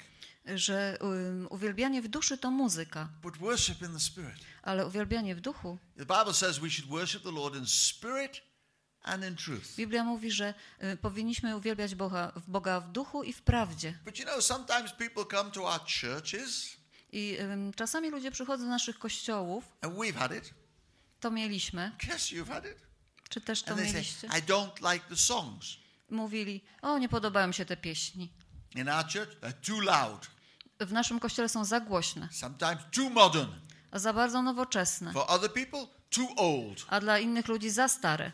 S2: że y, uwielbianie w duszy to muzyka,
S1: but worship in the spirit.
S2: ale uwielbianie w duchu,
S1: The Bible says we should worship the Lord in spirit and in truth.
S2: Biblia mówi, że y, powinniśmy uwielbiać Boga, Boga w duchu i w prawdzie.
S1: But you know, sometimes people come to our churches,
S2: I y, czasami ludzie przychodzą do naszych kościołów,
S1: and we've had it.
S2: to mieliśmy,
S1: Yes, you've had it.
S2: czy też to
S1: And they say,
S2: mieliście,
S1: I don't like the songs.
S2: mówili, o, nie podobają mi się te pieśni.
S1: In our church, they're too loud,
S2: W naszym kościele są za głośne,
S1: sometimes too modern.
S2: a za bardzo nowoczesne,
S1: For other people, too old.
S2: a dla innych ludzi za stare.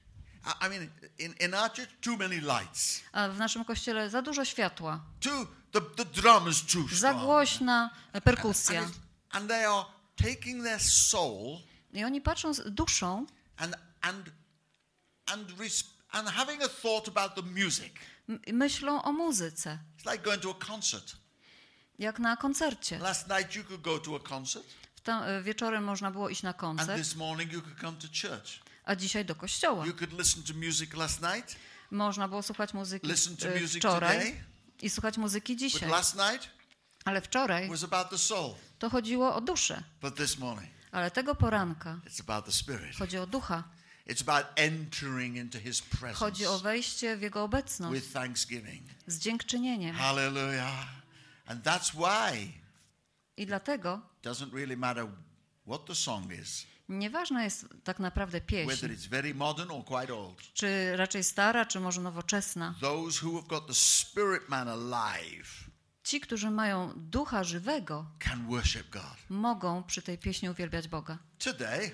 S1: I I mean, in, in our church, too many lights.
S2: A w naszym kościele za dużo światła,
S1: Too, the, the drum is too
S2: za
S1: strong.
S2: głośna perkusja.
S1: And, it's- and they are taking their soul
S2: I oni patrzą z duszą
S1: and, and, and, res- and having a thought about the music.
S2: m- myślą o muzyce,
S1: It's like going to a concert.
S2: jak na koncercie.
S1: Last night you could go to a concert,
S2: W ta, wieczorem można było iść na
S1: and
S2: koncert,
S1: this morning you could come to church.
S2: a dzisiaj do kościoła.
S1: You could listen to music last night,
S2: Można było słuchać muzyki
S1: listen to
S2: e,
S1: music
S2: wczoraj
S1: today,
S2: i słuchać muzyki
S1: but
S2: dzisiaj.
S1: last night
S2: Ale wczoraj
S1: was about the soul.
S2: to chodziło o duszę,
S1: But this morning,
S2: ale tego poranka
S1: it's about the spirit.
S2: chodzi o ducha.
S1: It's about entering into his presence
S2: Chodzi o wejście w Jego obecność
S1: with thanksgiving.
S2: z dziękczynieniem.
S1: Hallelujah. And that's why
S2: I dlatego
S1: it doesn't really matter what the song is,
S2: nieważna jest tak naprawdę pieśń,
S1: whether it's very modern or quite old.
S2: czy raczej stara, czy może nowoczesna.
S1: Those who have got the spirit man alive
S2: Ci, którzy mają ducha żywego,
S1: can worship God.
S2: mogą przy tej pieśni uwielbiać Boga.
S1: Today,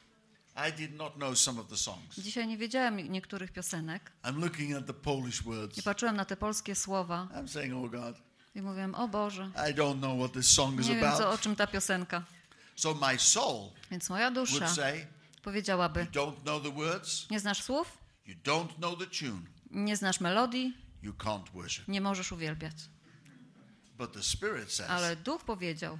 S1: I did not know some of the songs.
S2: Dzisiaj nie wiedziałem niektórych piosenek
S1: I'm looking at the Polish words.
S2: i patrzyłem na te polskie słowa
S1: I'm saying, oh God,
S2: i mówiłem, o Boże,
S1: I don't know what this song is
S2: nie wiem, co, o
S1: about.
S2: czym ta piosenka.
S1: So my soul
S2: Więc moja dusza
S1: would say,
S2: powiedziałaby,
S1: you don't know the words,
S2: nie znasz słów,
S1: you don't know the tune,
S2: nie znasz melodii,
S1: you can't worship.
S2: nie możesz uwielbiać.
S1: But the Spirit says,
S2: Ale duch powiedział,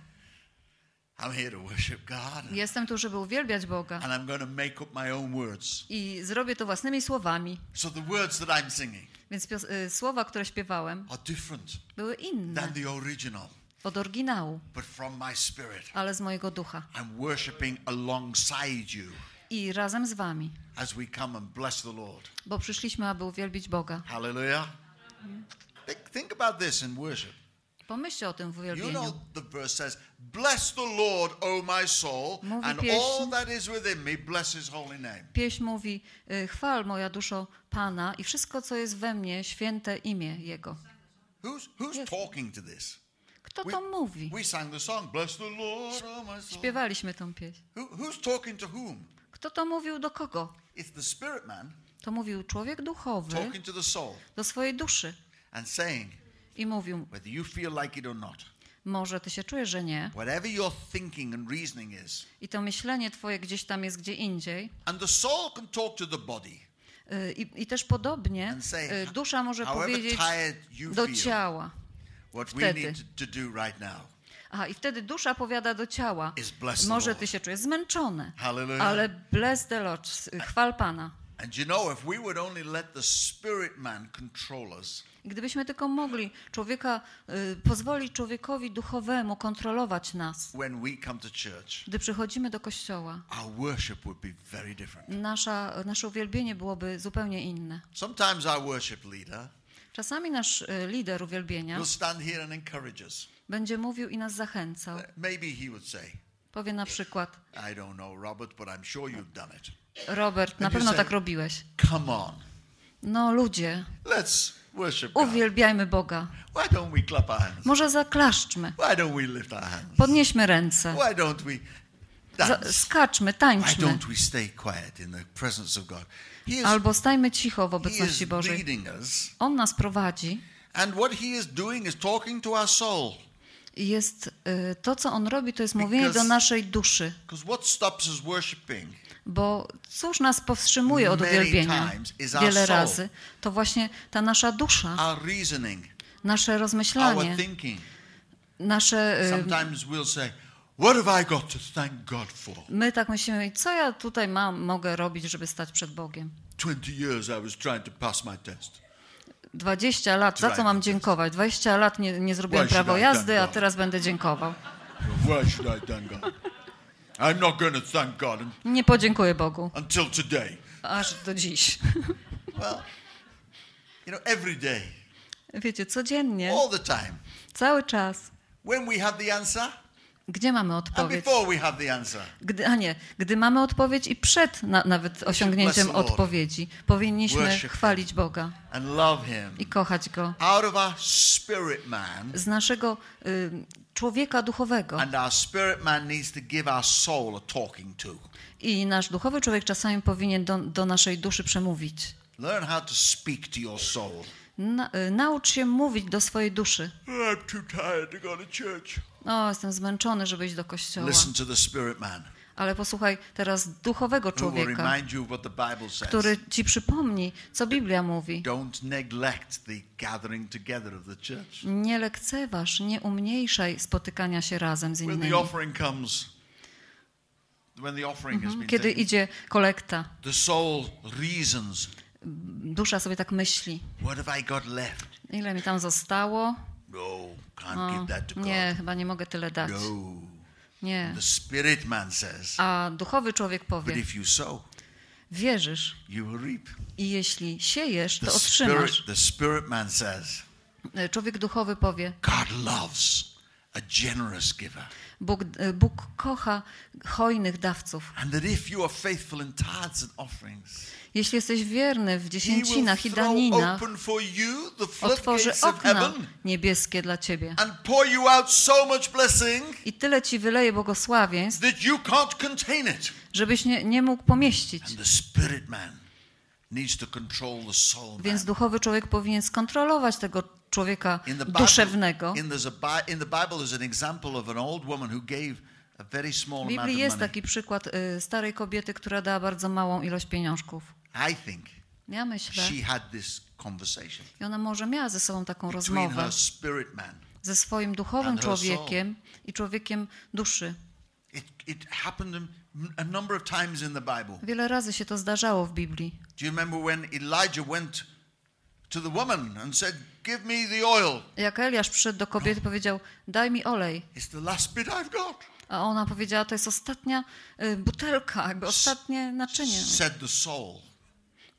S1: I'm here to worship God.
S2: jestem tu, żeby uwielbiać Boga
S1: And I'm going to make up my own words.
S2: i zrobię to własnymi słowami.
S1: So the words that I'm singing
S2: Więc pios- y, słowa, które śpiewałem,
S1: are different
S2: były inne
S1: than the original,
S2: od oryginału,
S1: but from my spirit.
S2: ale z mojego ducha.
S1: I'm worshiping alongside you
S2: I razem z wami,
S1: as we come and bless the Lord.
S2: bo przyszliśmy, aby uwielbić Boga.
S1: Hallelujah. Think, think about this in worship.
S2: Pomyślcie o tym w
S1: You
S2: uwielbieniu.
S1: know the verse says, "Bless the Lord, O my soul,
S2: Mówi
S1: and
S2: pieśń-
S1: all that is within me, bless His holy name."
S2: Pieśń mówi, y, chwal moja duszo Pana i wszystko, co jest we mnie, święte imię Jego.
S1: Who's who's
S2: Yes.
S1: talking to this?
S2: Kto
S1: We-
S2: to mówi?
S1: We sang the song, "Bless the Lord, O my soul."
S2: Śpiewaliśmy tą pieśń.
S1: Who, who's talking to whom?
S2: Kto to mówił do kogo?
S1: It's the spirit man
S2: To mówił człowiek duchowy
S1: talking to the soul
S2: do swojej duszy
S1: and saying,
S2: i mówił,
S1: whether you feel like it or not,
S2: może ty się czujesz, że nie
S1: whatever your thinking and reasoning is,
S2: i to myślenie twoje gdzieś tam jest gdzie indziej.
S1: and the soul can talk to the body
S2: Y, I, I też podobnie
S1: and say,
S2: y, dusza może
S1: however
S2: powiedzieć
S1: tired you
S2: do
S1: feel,
S2: ciała.
S1: what we
S2: wtedy.
S1: need to, to do right now
S2: Aha, i wtedy dusza powiada do ciała,
S1: is bless the
S2: może
S1: Lord.
S2: ty się czujesz zmęczony,
S1: Hallelujah.
S2: ale bless the Lord, chwal Pana.
S1: And you know, if we would only let the spirit man control us,
S2: Gdybyśmy tylko mogli człowieka, y, pozwolić człowiekowi duchowemu kontrolować nas,
S1: when we come to church,
S2: gdy przychodzimy do kościoła,
S1: our worship would be very different.
S2: nasza, nasze uwielbienie byłoby zupełnie inne.
S1: Sometimes our worship leader
S2: Czasami nasz y, lider uwielbienia
S1: will stand here and encourage us.
S2: będzie mówił i nas zachęcał.
S1: Maybe he would say,
S2: Powie na przykład,
S1: "I don't know, Robert, but I'm sure you've done it.
S2: Robert, na
S1: And you
S2: pewno
S1: say-
S2: tak robiłeś.
S1: Come on,
S2: No ludzie,
S1: let's worship God.
S2: uwielbiajmy Boga.
S1: Why don't we clap our hands?
S2: Może zaklaszczmy,
S1: Why don't we lift our hands?
S2: podnieśmy ręce,
S1: Why don't we
S2: za,
S1: dance?
S2: skaczmy,
S1: Why
S2: tańczmy,
S1: don't we stay quiet in the presence of God? He is,
S2: albo stajmy cicho w
S1: he
S2: obecności
S1: is
S2: Bożej.
S1: leading us,
S2: On nas prowadzi
S1: and what he is doing is talking to our soul.
S2: i jest, y, to, co On robi, to jest mówienie
S1: Because-
S2: do naszej duszy.
S1: Because what stops us worshiping
S2: Bo cóż nas powstrzymuje od
S1: Many
S2: uwielbienia
S1: times is our
S2: wiele
S1: soul.
S2: razy? To właśnie ta nasza dusza,
S1: our reasoning,
S2: nasze
S1: our
S2: rozmyślanie,
S1: thinking.
S2: nasze... y,
S1: Sometimes we'll say, what have I got to thank God for?
S2: My tak myślimy, co ja tutaj mam, mogę robić, żeby stać przed Bogiem?
S1: twenty years I was trying to pass my test.
S2: dwadzieścia lat, za co mam dziękować? dwadzieścia lat nie, nie zrobiłem
S1: Why should
S2: prawo
S1: I
S2: jazdy,
S1: thank
S2: a
S1: God?
S2: teraz będę dziękował.
S1: Why should I thank God? I'm not going to thank God un-
S2: Nie podziękuję Bogu,
S1: until today.
S2: aż do dziś.
S1: Well, you know, every day,
S2: Wiecie, codziennie,
S1: all the time.
S2: cały czas.
S1: When we have the answer
S2: Gdzie mamy
S1: and
S2: odpowiedź?
S1: before we have the answer.
S2: Gdy, a nie, gdy mamy odpowiedź i przed na, nawet osiągnięciem
S1: bless the Lord.
S2: odpowiedzi, powinniśmy
S1: Worship Him.
S2: chwalić Boga
S1: And love Him.
S2: i kochać Go.
S1: Out of our spirit man,
S2: Z naszego y, człowieka duchowego.
S1: and our spirit man needs to give our soul a talking to.
S2: I nasz duchowy człowiek czasami powinien do, do naszej duszy przemówić.
S1: Learn how to speak to your soul.
S2: Na, y, naucz się mówić do swojej duszy.
S1: I'm too tired to go to church.
S2: O, jestem zmęczony, żeby iść do kościoła.
S1: Listen to the spirit man,
S2: Ale posłuchaj teraz duchowego
S1: who will
S2: człowieka,
S1: remind you of what the Bible says.
S2: który ci przypomni, co Biblia mówi.
S1: Don't neglect the gathering together of the church.
S2: Nie lekceważ, nie umniejszaj spotykania się razem z
S1: When
S2: innymi.
S1: the offering comes, when the offering has been
S2: Kiedy
S1: taken,
S2: idzie kolekta,
S1: the soul reasons,
S2: dusza sobie tak myśli.
S1: what have I got left?
S2: Ile mi tam zostało?
S1: No, can't
S2: O,
S1: give that to God.
S2: nie, chyba nie mogę tyle dać.
S1: No.
S2: Nie.
S1: The spirit man says,
S2: A duchowy człowiek
S1: but
S2: powie,
S1: if you sow,
S2: wierzysz
S1: you will reap.
S2: i jeśli siejesz,
S1: The
S2: to
S1: spirit,
S2: otrzymasz.
S1: the spirit man says,
S2: Człowiek duchowy powie,
S1: God loves a generous giver.
S2: Bóg, Bóg kocha hojnych dawców.
S1: And that if you are faithful in tithes and offerings,
S2: Jeśli jesteś wierny w
S1: He will
S2: dziesięcinach i
S1: throw
S2: daninach,
S1: open for you the
S2: otworzy
S1: floodgates of
S2: okna
S1: heaven
S2: niebieskie dla ciebie.
S1: and pour you out so much blessing
S2: I tyle ci wyleje błogosławieństw,
S1: that you can't contain it.
S2: żebyś nie, nie mógł pomieścić.
S1: And the spirit man needs to control the soul
S2: Więc
S1: man.
S2: duchowy człowiek powinien skontrolować tego człowieka
S1: In the
S2: duszewnego.
S1: Bible, in, there's a, Bi- in the Bible there's an example of an old woman who gave a very small
S2: W
S1: amount
S2: Biblii
S1: of
S2: jest
S1: money.
S2: taki przykład y, starej kobiety, która dała bardzo małą ilość pieniążków.
S1: I think
S2: Ja myślę,
S1: she had this conversation
S2: i ona może miała ze sobą taką
S1: between
S2: rozmowę
S1: her spirit man.
S2: ze swoim duchowym
S1: and her
S2: człowiekiem i człowiekiem duszy.
S1: It, it happened a number of times in the Bible.
S2: Wiele razy się to zdarzało w Biblii.
S1: Do you remember when Elijah went to the woman and said, give me the oil?
S2: Jak Eliasz przyszedł do kobiety i powiedział, daj mi olej.
S1: It's the last bit I've got.
S2: A ona powiedziała, to jest ostatnia y, butelka, jakby ostatnie naczynie.
S1: Said the soul.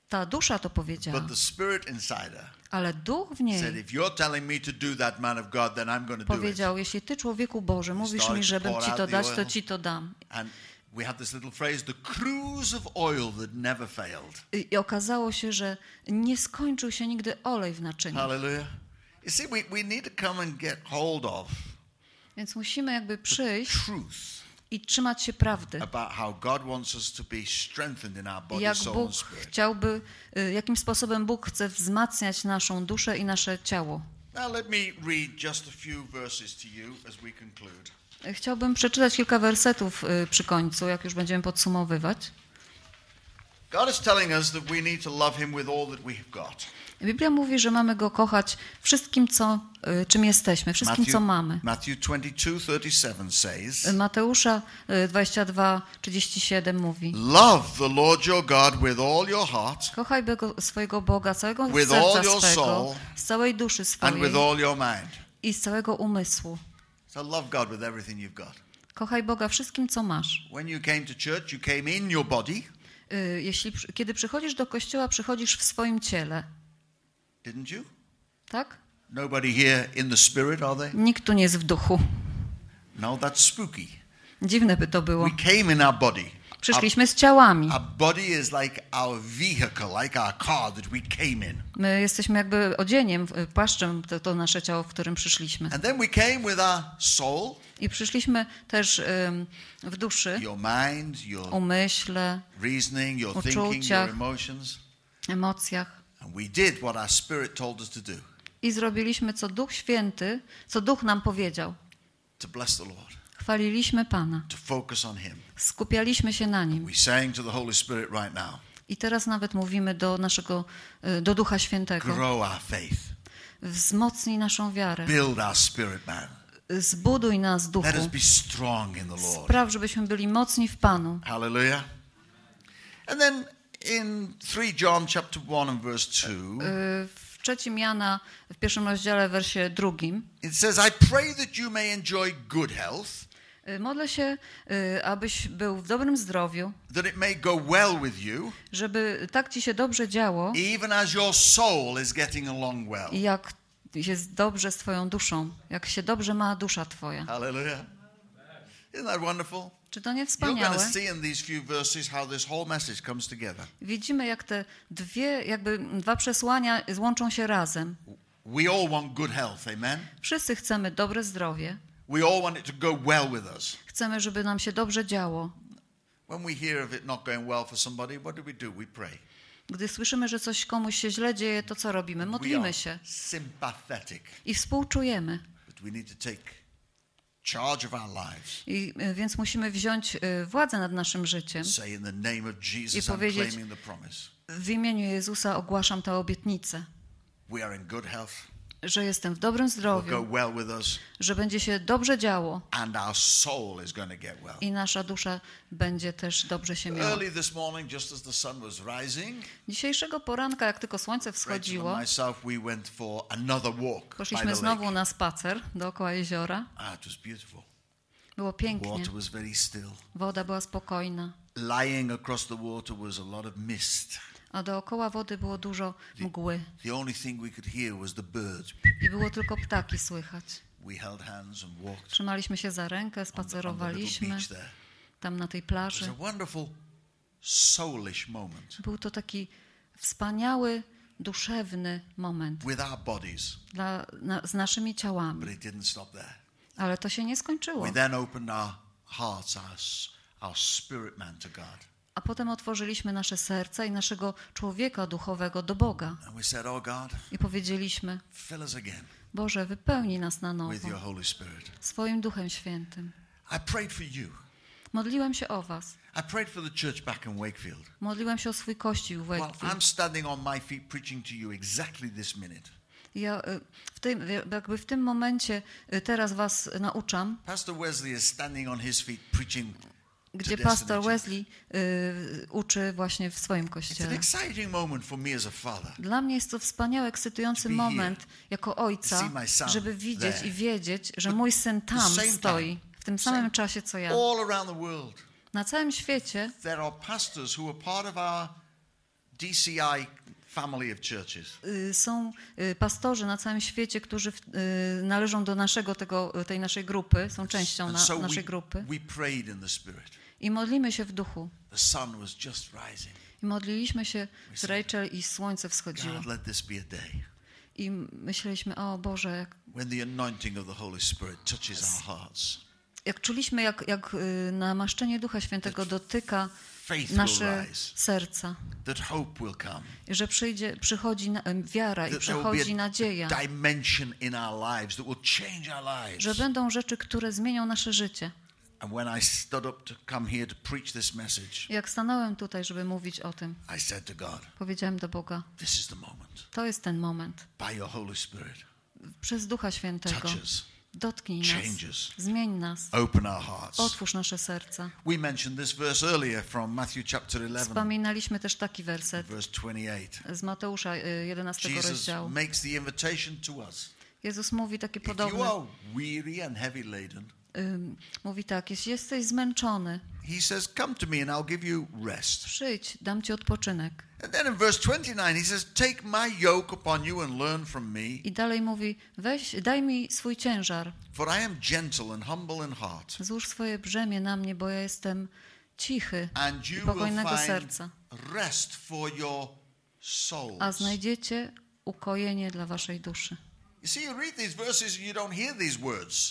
S2: Ta dusza to powiedziała,
S1: But the spirit inside her
S2: ale duch w
S1: said,
S2: niej
S1: if you're telling me to do that, man of God, then I'm going to do it.
S2: powiedział, jeśli ty, człowieku Boży, mówisz
S1: started
S2: mi,
S1: to
S2: żebym
S1: pour
S2: ci
S1: out
S2: to
S1: the
S2: dać,
S1: oil.
S2: to ci to dam.
S1: And we have this little phrase, the cruise of oil that never failed.
S2: I okazało się, że nie skończył się nigdy olej w naczyniu.
S1: Hallelujah. You see, we, we need to come and get hold of
S2: Więc musimy jakby przyjść
S1: truth
S2: i trzymać się prawdy.
S1: about how God wants us to be strengthened in our body,
S2: Jak
S1: soul
S2: Bóg
S1: and spirit.
S2: chciałby, y, jakim sposobem Bóg chce wzmacniać naszą duszę i nasze ciało.
S1: Now let me read just a few verses to you as we conclude.
S2: Chciałbym przeczytać kilka wersetów y, przy końcu, jak już będziemy podsumowywać.
S1: God is telling us that we need to love him with all that we have got.
S2: Biblia mówi, że mamy Go kochać wszystkim, co, y, czym jesteśmy, wszystkim, co mamy.
S1: Matthew twenty-two thirty-seven says,
S2: Mateusza y, dwadzieścia dwa trzydzieści siedem mówi:
S1: love the Lord your God with all your heart
S2: kochaj Bego, swojego Boga, całego
S1: With
S2: serca
S1: all your
S2: swego,
S1: soul
S2: z całej duszy
S1: and
S2: swojej
S1: with all your mind.
S2: i z całego umysłu.
S1: So love God with everything you've got.
S2: Kochaj Boga wszystkim, co masz.
S1: When you came to church, you came in your body,
S2: Y, Jeśli, przy- kiedy przychodzisz do kościoła, przychodzisz w swoim ciele,
S1: didn't you?
S2: tak?
S1: Nobody here in the spirit, are they?
S2: Nikt tu nie jest w duchu.
S1: No, that's spooky.
S2: Dziwne by to było.
S1: We came in our body. Our,
S2: Przyszliśmy z ciałami.
S1: our body is like our vehicle, like our car that we came in.
S2: My jesteśmy jakby odzieniem, y, płaszczem, to, to nasze ciało, w którym przyszliśmy.
S1: And then we came with our soul,
S2: I przyszliśmy też ym, w duszy,
S1: your mind, your
S2: umyśle,
S1: reasoning, your thinking, your
S2: uczuciach.
S1: emotions.
S2: emocjach.
S1: And we did what our spirit told us to do,
S2: I zrobiliśmy, co Duch Święty, co Duch nam powiedział.
S1: to bless the Lord,
S2: Chwaliliśmy Pana.
S1: to focus on him.
S2: Skupialiśmy się na Nim.
S1: We saying to the Holy Spirit right now,
S2: I teraz nawet mówimy do naszego, y, do Ducha Świętego.
S1: grow our faith,
S2: Wzmocnij naszą wiarę.
S1: build our spirit man.
S2: Zbuduj nas, Duchu.
S1: Let us be strong in the Lord.
S2: Spraw, żebyśmy byli mocni w Panu.
S1: Hallelujah. And then in three John chapter one and verse two,
S2: Y, W trzecim Jana, w pierwszym rozdziale, wersie drugim,
S1: it says, I pray that you may enjoy good health,
S2: y, modlę się, y, abyś był w dobrym zdrowiu,
S1: that it may go well with you,
S2: żeby tak ci się dobrze działo,
S1: even as your soul is getting along well.
S2: i jak jest dobrze z twoją duszą, jak się dobrze ma dusza twoja.
S1: Hallelujah. Isn't that wonderful?
S2: Czy to nie
S1: You're going
S2: wspaniałe?
S1: to see in these few verses how this whole message comes together.
S2: Widzimy, jak te dwie, jakby dwa przesłania złączą się razem.
S1: We all want good health, amen?
S2: Wszyscy chcemy dobre zdrowie.
S1: We all want it to go well with us.
S2: Chcemy, żeby nam się dobrze działo.
S1: When we hear of it not going well for somebody, what do we do? We pray.
S2: Gdy słyszymy, że coś komuś się źle dzieje, to co robimy?
S1: We
S2: Modlimy
S1: are
S2: się
S1: sympathetic,
S2: i współczujemy.
S1: but we need to take charge of our lives.
S2: I, y, więc musimy wziąć y, władzę nad naszym życiem.
S1: Say in the name of Jesus,
S2: I
S1: I'm
S2: powiedzieć-
S1: claiming the promise.
S2: W imieniu Jezusa ogłaszam tę obietnicę,
S1: We are in good health.
S2: że jestem w dobrym
S1: It will go
S2: zdrowiu,
S1: well with us,
S2: że będzie się dobrze działo
S1: and our soul is going to get well.
S2: i nasza dusza będzie też dobrze się miała.
S1: Early this morning, just as the sun was rising,
S2: Dzisiejszego poranka, jak tylko słońce
S1: Rachel
S2: wschodziło,
S1: and myself, we went for another walk by
S2: poszliśmy
S1: the
S2: znowu
S1: lake.
S2: na spacer dookoła jeziora.
S1: Ah, it was beautiful.
S2: Było pięknie.
S1: Water was very still.
S2: Woda była spokojna,
S1: Lying across the water was a lot of mist.
S2: a dookoła wody było dużo mgły
S1: The only thing we could hear was the birds.
S2: i było tylko ptaki słychać.
S1: We held hands and walked
S2: Trzymaliśmy się za rękę,
S1: on the, on the little
S2: spacerowaliśmy
S1: beach there.
S2: tam na tej
S1: It was
S2: plaży.
S1: a wonderful soulish moment
S2: Był to taki wspaniały, duszewny moment
S1: with our bodies,
S2: dla, na, z naszymi
S1: but
S2: ciałami.
S1: it didn't stop there.
S2: Ale to się nie skończyło.
S1: We then opened our hearts, our, s- our spirit man to God.
S2: A potem otworzyliśmy nasze serca i naszego człowieka duchowego do Boga.
S1: And we said, oh God,
S2: I powiedzieliśmy:
S1: fill us again
S2: Boże, wypełnij nas na nowo
S1: with your Holy Spirit.
S2: swoim Duchem Świętym.
S1: I prayed for you.
S2: Modliłem się o was.
S1: I prayed for the church back in Wakefield.
S2: Modliłem się o swój Kościół w
S1: Well,
S2: Wakefield.
S1: I'm standing on my feet preaching to you exactly this minute.
S2: Ja y, w tym, jakby w tym momencie y, teraz was nauczam,
S1: Pastor Wesley is standing on his feet preaching
S2: gdzie
S1: to
S2: pastor
S1: Destiny Church.
S2: Wesley y, uczy właśnie w swoim
S1: It's an
S2: kościele.
S1: exciting moment for me as a father.
S2: Dla mnie jest to wspaniały, ekscytujący
S1: To be
S2: moment
S1: here,
S2: jako
S1: to
S2: ojca,
S1: see my son
S2: żeby widzieć
S1: there.
S2: i wiedzieć, że
S1: But
S2: mój syn tam
S1: same
S2: stoi, w tym
S1: same-
S2: samym czasie co ja.
S1: All around the world,
S2: Na całym świecie
S1: there are pastors who are part of our D C I family of churches.
S2: Y, Są y, pastorzy na całym świecie, którzy w, y, należą do naszego tego, tej naszej grupy, są częścią
S1: And
S2: na,
S1: so
S2: naszej
S1: we,
S2: grupy.
S1: we prayed in the Spirit.
S2: I modlimy się w duchu.
S1: The sun was just rising.
S2: I modliliśmy się z Rachel i słońce wschodziło.
S1: God, let this be a day
S2: I myśleliśmy, o Boże, jak,
S1: when the anointing of the Holy Spirit touches our hearts.
S2: jak czuliśmy, jak, jak y, namaszczenie Ducha Świętego dotyka
S1: Faith will
S2: nasze
S1: rise.
S2: serca.
S1: That hope will come.
S2: Że przyjdzie, przychodzi na, wiara i
S1: That there will
S2: przychodzi
S1: be
S2: nadzieja.
S1: a dimension in our lives that will change our lives.
S2: Że będą rzeczy, które zmienią nasze życie.
S1: And when I stood up to come here to preach this message,
S2: Jak stanąłem tutaj, żeby mówić o tym,
S1: I said to God,
S2: powiedziałem do Boga,
S1: this is the moment.
S2: to jest ten moment.
S1: By your Holy Spirit,
S2: Przez Ducha Świętego
S1: touch us,
S2: dotknij nas,
S1: change us,
S2: zmień nas,
S1: open our hearts.
S2: otwórz nasze serca.
S1: We mentioned this verse earlier from Matthew chapter eleven,
S2: Wspominaliśmy też taki werset
S1: verse twenty-eight.
S2: z Mateusza y, jedenastego
S1: Jesus
S2: rozdziału.
S1: makes the invitation to us.
S2: Jezus mówi takie
S1: If you
S2: podobne,
S1: are weary and heavy laden,
S2: ym, mówi tak, jeśli jesteś zmęczony,
S1: he says, come to me and I'll give you rest.
S2: przyjdź, dam ci odpoczynek.
S1: And then in verse twenty-nine, he says, take my yoke upon you and learn from me,
S2: I dalej mówi, weź, daj mi swój ciężar,
S1: for I am gentle and humble in heart,
S2: złóż swoje brzemię na mnie, bo ja jestem cichy
S1: and
S2: i
S1: you will
S2: pokojnego
S1: find
S2: serca,
S1: rest for your souls.
S2: a znajdziecie ukojenie dla waszej duszy.
S1: You see, you read these verses and you don't hear these words.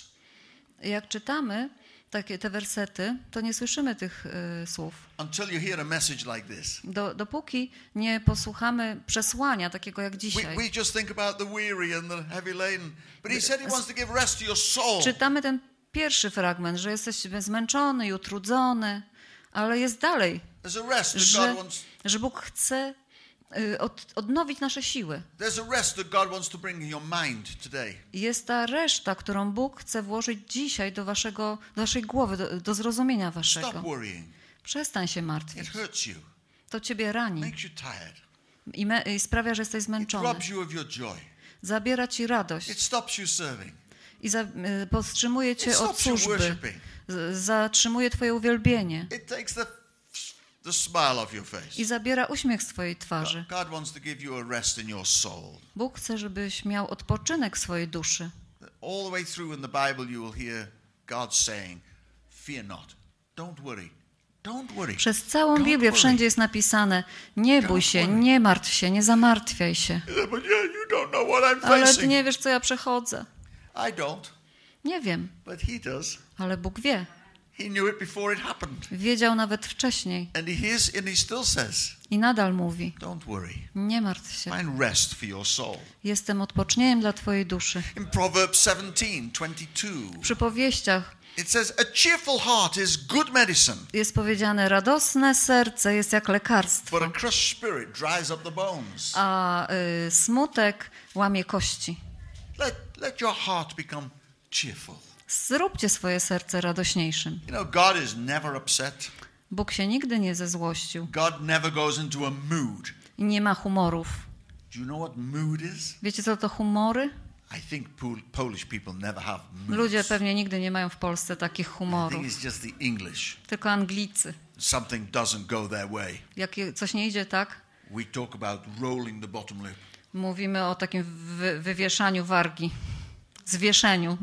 S2: Jak czytamy takie te wersety, to nie słyszymy tych y, słów.
S1: Until you hear a message like this.
S2: Do, dopóki nie posłuchamy przesłania takiego jak
S1: We,
S2: dzisiaj.
S1: we just think about the weary and the heavy laden. But he said he wants to give rest to your soul.
S2: Czytamy ten pierwszy fragment, że jesteś zmęczony i utrudzony, ale jest dalej,
S1: There's a rest that
S2: że,
S1: God wants.
S2: że Bóg chce y, od, odnowić nasze siły.
S1: There's a rest that God wants to bring in your mind today.
S2: Jest ta reszta, którą Bóg chce włożyć dzisiaj do, waszego, do waszej głowy, do, do zrozumienia
S1: Stop
S2: waszego.
S1: worrying.
S2: Przestań się martwić.
S1: It hurts you.
S2: To ciebie rani
S1: Makes you tired.
S2: i, me, i sprawia, że jesteś
S1: It
S2: zmęczony.
S1: robs you of your joy.
S2: Zabiera ci radość
S1: It stops you serving.
S2: i za, y, powstrzymuje
S1: It
S2: cię od
S1: stops you
S2: służby.
S1: worshiping.
S2: Z- Zatrzymuje twoje uwielbienie
S1: It takes the, the smile off your face.
S2: i zabiera uśmiech z twojej twarzy.
S1: God wants to give you a rest in your soul.
S2: Bóg chce, żebyś miał odpoczynek w swojej duszy.
S1: All the way through in the Bible you will hear God saying, fear not. Don't worry. Don't worry.
S2: Przez całą
S1: Don't
S2: Biblię
S1: worry.
S2: wszędzie jest napisane: nie bój
S1: Don't
S2: się,
S1: worry.
S2: nie martw się, nie zamartwiaj się.
S1: Yeah, but yeah, you don't know what I'm
S2: Ale ty
S1: facing.
S2: nie wiesz, co ja przechodzę.
S1: I don't,
S2: Nie wiem,
S1: but he does.
S2: ale Bóg wie.
S1: He knew it before it happened.
S2: Wiedział nawet wcześniej
S1: And he hears and he still says,
S2: i nadal mówi:
S1: don't worry.
S2: nie martw się.
S1: Find rest for your soul.
S2: Jestem odpocznieniem dla twojej duszy.
S1: In Proverbs seventeen twenty-two,
S2: W przypowieściach
S1: it says, a cheerful heart is good medicine,
S2: jest powiedziane: radosne serce jest jak lekarstwo,
S1: but a crushed spirit dries up the bones.
S2: a y, smutek łamie kości.
S1: Let, let your heart become cheerful.
S2: Zróbcie swoje serce radośniejszym.
S1: You know, God is never upset.
S2: Bóg się nigdy nie zezłościł
S1: God never goes into a mood.
S2: i nie ma humorów.
S1: Do you know what mood is?
S2: Wiecie, co to humory?
S1: I think Pol- Polish people never have moods.
S2: Ludzie pewnie nigdy nie mają w Polsce takich
S1: I think
S2: humorów,
S1: it's just the English.
S2: tylko Anglicy.
S1: Something doesn't go their way.
S2: Jak coś nie idzie tak,
S1: We talk about rolling the bottom lip.
S2: mówimy o takim wy, wywieszaniu wargi, zwieszeniu.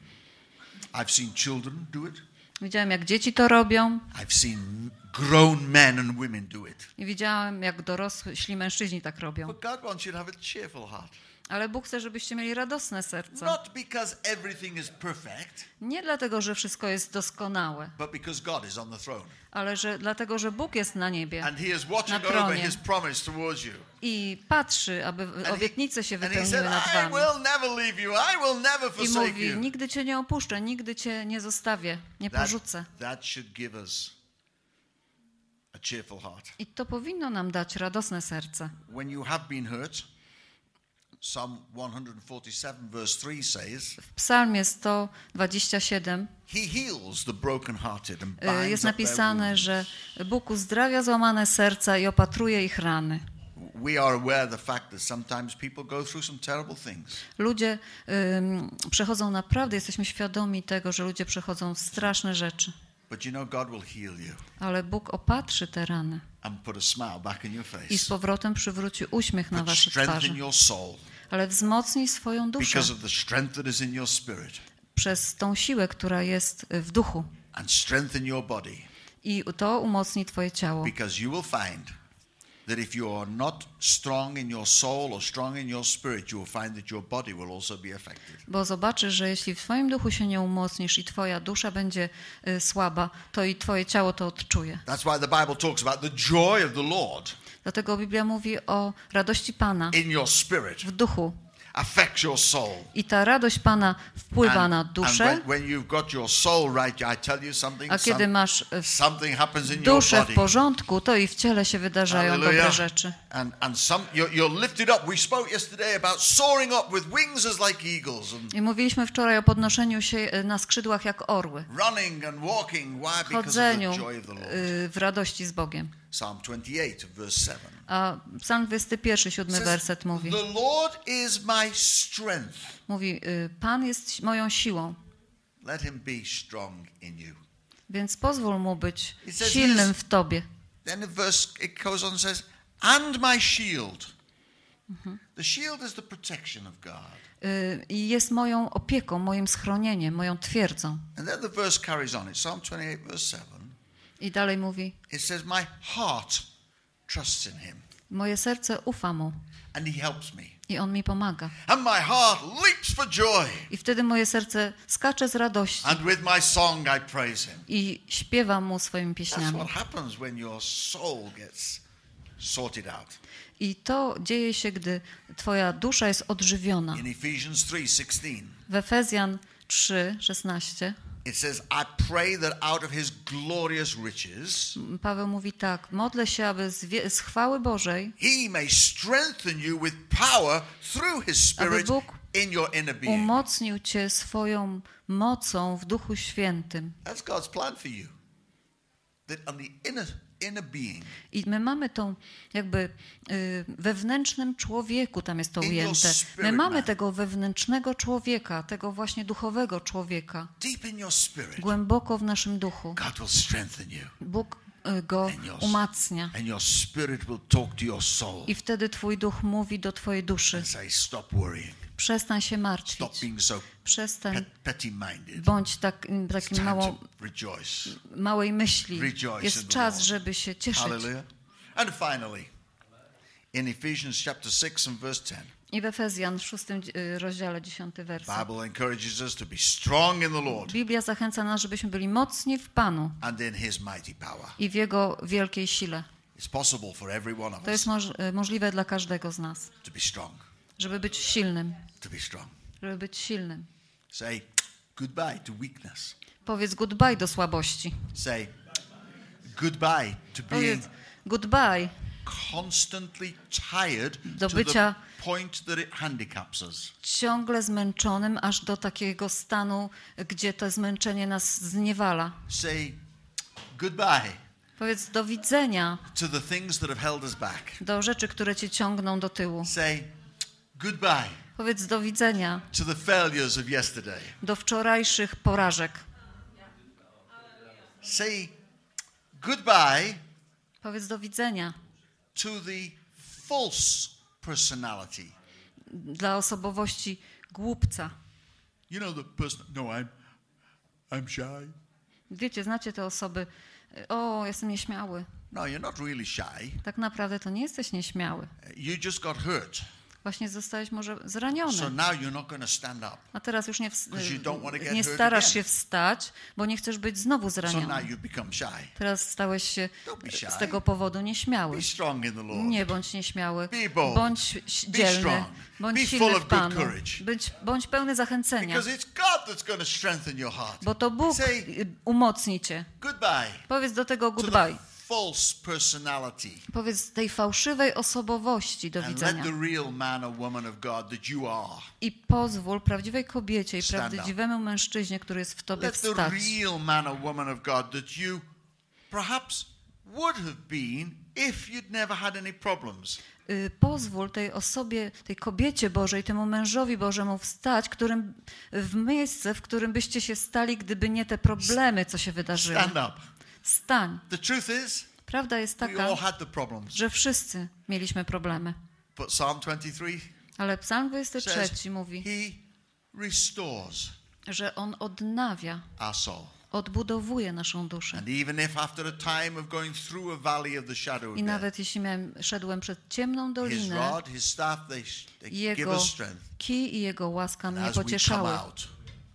S1: I've seen children do it.
S2: Widziałem, jak dzieci to robią
S1: I've seen grown men and women do it.
S2: i widziałem, jak dorośli mężczyźni tak robią.
S1: But God wants you to have a cheerful heart.
S2: Ale Bóg chce, żebyście mieli radosne serce.
S1: Not because everything is perfect,
S2: Nie dlatego, że wszystko jest doskonałe,
S1: but because God is on the throne.
S2: ale że dlatego, że Bóg jest na niebie
S1: And he is watching
S2: Na
S1: over
S2: tronie.
S1: his promise towards you.
S2: i patrzy, aby
S1: And he-
S2: obietnice się
S1: and he
S2: wypełniły
S1: said,
S2: nad
S1: I
S2: wami.
S1: will never leave you. I will never
S2: I
S1: forsake
S2: mówi:
S1: you.
S2: nigdy cię nie opuszczę, nigdy cię nie zostawię, nie
S1: That,
S2: porzucę.
S1: that should give us a cheerful heart.
S2: I to powinno nam dać radosne serce.
S1: When you have been hurt, Psalm one forty-seven verse three says,
S2: W Psalmie sto dwadzieścia siedem
S1: he heals the brokenhearted and
S2: y,
S1: binds
S2: jest
S1: up their
S2: napisane,
S1: wounds.
S2: że Bóg uzdrawia złamane serca i opatruje ich rany.
S1: We are aware of the fact that sometimes people go through some terrible things.
S2: Ludzie ym, przechodzą naprawdę, jesteśmy świadomi tego, że ludzie przechodzą straszne rzeczy,
S1: But you know, God will heal you.
S2: ale Bóg opatrzy te rany.
S1: and put a smile back in your face.
S2: I z powrotem przywróci uśmiech na
S1: But
S2: wasze
S1: strengthen
S2: twarze.
S1: your soul
S2: Ale wzmocnij swoją duszę
S1: because of the strength that is in your spirit.
S2: przez tą siłę, która jest w duchu.
S1: And strengthen your body
S2: I to umocni twoje ciało.
S1: because you will find that if you are not strong in your soul or strong in your spirit, you will find that your body will also be affected.
S2: Bo zobaczysz, że jeśli w twoim duchu się nie umocnisz i twoja dusza będzie y, słaba, to i twoje ciało to odczuje.
S1: That's why the Bible talks about the joy of the Lord
S2: Dlatego Biblia mówi o radości Pana
S1: in your spirit
S2: w duchu.
S1: affects your soul.
S2: I ta radość Pana wpływa
S1: And,
S2: na
S1: and
S2: duszę,
S1: when, when you've got your soul right, I tell you something,
S2: a kiedy
S1: some-
S2: masz w
S1: something happens in your
S2: duszę w
S1: body.
S2: porządku, to i w ciele się wydarzają dobre
S1: Hallelujah.
S2: rzeczy.
S1: And, and some, you're, you're lifted up. We spoke yesterday about soaring up with wings as like eagles and
S2: I mówiliśmy wczoraj o podnoszeniu się y, na skrzydłach jak orły,
S1: running and walking. Why? Because of the
S2: chodzeniu
S1: joy of the Lord.
S2: y, w radości z Bogiem.
S1: Psalm twenty-eight, verse seven.
S2: A Psalm dwudziesty pierwszy, siódmy
S1: Says,
S2: werset mówi,
S1: the Lord is my strength.
S2: mówi, y, Pan jest moją siłą,
S1: Let him be strong in you.
S2: więc pozwól mu być
S1: It says
S2: silnym
S1: he
S2: w tobie.
S1: Then the verse, it goes on and says, and my shield. The shield is the protection of God.
S2: Y, I jest moją opieką, moim schronieniem, moją twierdzą.
S1: And then the verse carries on. It's Psalm twenty-eight, verse seven.
S2: I dalej mówi,
S1: It says, my heart trusts in him,
S2: moje serce ufa mu
S1: and he helps me.
S2: i on mi pomaga.
S1: And my heart leaps for joy.
S2: I wtedy moje serce skacze z radości
S1: And with my song I praise him.
S2: i śpiewam mu swoimi
S1: That's
S2: pieśniami.
S1: what happens when your soul gets sorted out.
S2: I to dzieje się, gdy twoja dusza jest odżywiona.
S1: In Ephesians three sixteen,
S2: W Efezjan trzy szesnaście
S1: it says, I pray that out of his glorious riches
S2: Paweł mówi tak, modlę się, aby z, wie- z chwały Bożej,
S1: he may strengthen you with power through his spirit
S2: Bóg
S1: in your inner being.
S2: umocnił cię swoją mocą w Duchu Świętym.
S1: That's God's plan for you. That on the inner inner being,
S2: I my mamy tą jakby y, wewnętrznym człowieku, tam jest to
S1: In your
S2: ujęte.
S1: spirit,
S2: My mamy
S1: man.
S2: tego wewnętrznego człowieka, tego właśnie duchowego człowieka,
S1: deep in your spirit,
S2: głęboko w naszym duchu.
S1: God will strengthen you.
S2: Bóg y, go
S1: And your,
S2: umacnia.
S1: and your spirit will talk to your soul
S2: I wtedy twój duch mówi do twojej duszy,
S1: and say, stop worrying.
S2: przestań się
S1: Stop
S2: martwić,
S1: being so
S2: przestań,
S1: pet, petty-minded.
S2: bądź tak,
S1: It's
S2: takim
S1: time
S2: mało,
S1: to rejoice.
S2: małej myśli.
S1: Rejoice in
S2: Jest
S1: the
S2: czas,
S1: Lord.
S2: żeby się cieszyć.
S1: Hallelujah. And finally, in Ephesians chapter six and verse ten,
S2: I w Efezjan w szóstym y, rozdziale dziesiąty werset.
S1: Bible encourages us to be strong in the Lord
S2: Biblia zachęca nas, żebyśmy byli mocni w Panu
S1: and in his mighty power.
S2: i w Jego wielkiej sile.
S1: It's possible for every one of
S2: To jest
S1: us
S2: moż, y, możliwe dla każdego z nas,
S1: to be strong,
S2: żeby być silnym,
S1: to be strong.
S2: żeby być silnym.
S1: Say goodbye to weakness.
S2: Powiedz goodbye do słabości.
S1: Say goodbye to being
S2: Powiedz goodbye
S1: constantly tired
S2: do
S1: to
S2: bycia
S1: the point that it handicaps us.
S2: ciągle zmęczonym, aż do takiego stanu, gdzie to zmęczenie nas zniewala.
S1: Say goodbye
S2: Powiedz do widzenia
S1: to the things that have held us back.
S2: do rzeczy, które cię ciągną do tyłu.
S1: Say goodbye
S2: Powiedz do widzenia
S1: to the failures of yesterday.
S2: do wczorajszych porażek.
S1: Say goodbye
S2: Powiedz do widzenia
S1: to the false personality.
S2: dla osobowości głupca.
S1: You know the person, no, I'm, I'm shy.
S2: Wiecie, znacie te osoby, o, jestem nieśmiały.
S1: No, you're not really shy.
S2: Tak naprawdę to nie jesteś nieśmiały.
S1: You just got hurt.
S2: Właśnie zostałeś może
S1: So
S2: zraniony.
S1: now you're not going to stand up.
S2: A teraz już nie, ws-
S1: 'Cause you don't wanna get
S2: nie
S1: hurt
S2: starasz
S1: again.
S2: się wstać, bo nie chcesz być znowu
S1: So now
S2: zraniony.
S1: you become shy.
S2: Teraz stałeś się
S1: Don't be shy.
S2: z tego powodu nieśmiały.
S1: Be strong in the Lord.
S2: Nie bądź nieśmiały,
S1: Be bold.
S2: bądź dzielny,
S1: strong.
S2: bądź
S1: Be
S2: silny
S1: full
S2: w
S1: of good
S2: Panu,
S1: courage.
S2: bądź, bądź pełny zachęcenia,
S1: Because it's God that's going to strengthen your heart.
S2: bo to Bóg
S1: Say
S2: y, umocni cię.
S1: goodbye
S2: Powiedz do tego
S1: to
S2: goodbye.
S1: the false personality.
S2: Powiedz tej fałszywej osobowości do
S1: And let
S2: widzenia.
S1: the real man or woman of God that you are,
S2: I pozwól prawdziwej kobiecie i
S1: Stand up.
S2: prawdziwemu mężczyźnie, który jest w tobie,
S1: let the
S2: wstać.
S1: real man or woman of God that you perhaps would have been if you'd never had any problems.
S2: Y, Pozwól tej osobie, tej kobiecie Bożej, temu mężowi Bożemu wstać, którym, w miejsce, w którym byście się stali, gdyby nie te problemy, co się wydarzyły.
S1: Stand up.
S2: Stań.
S1: The truth is,
S2: Prawda jest
S1: We
S2: taka,
S1: all had the problems.
S2: że wszyscy mieliśmy problemy.
S1: But Psalm twenty-three
S2: Ale Psalm dwudziesty
S1: says
S2: trzeci mówi,
S1: he restores
S2: że On odnawia,
S1: our soul.
S2: odbudowuje naszą duszę.
S1: And even if after a time of going through a valley of the shadow of
S2: I
S1: death,
S2: nawet jeśli miałem, szedłem przez ciemną
S1: his
S2: dolinę,
S1: rod, his staff, they, they give
S2: Jego
S1: us strength.
S2: kij i Jego łaska
S1: And
S2: mnie
S1: as we come
S2: pocieszały.
S1: out,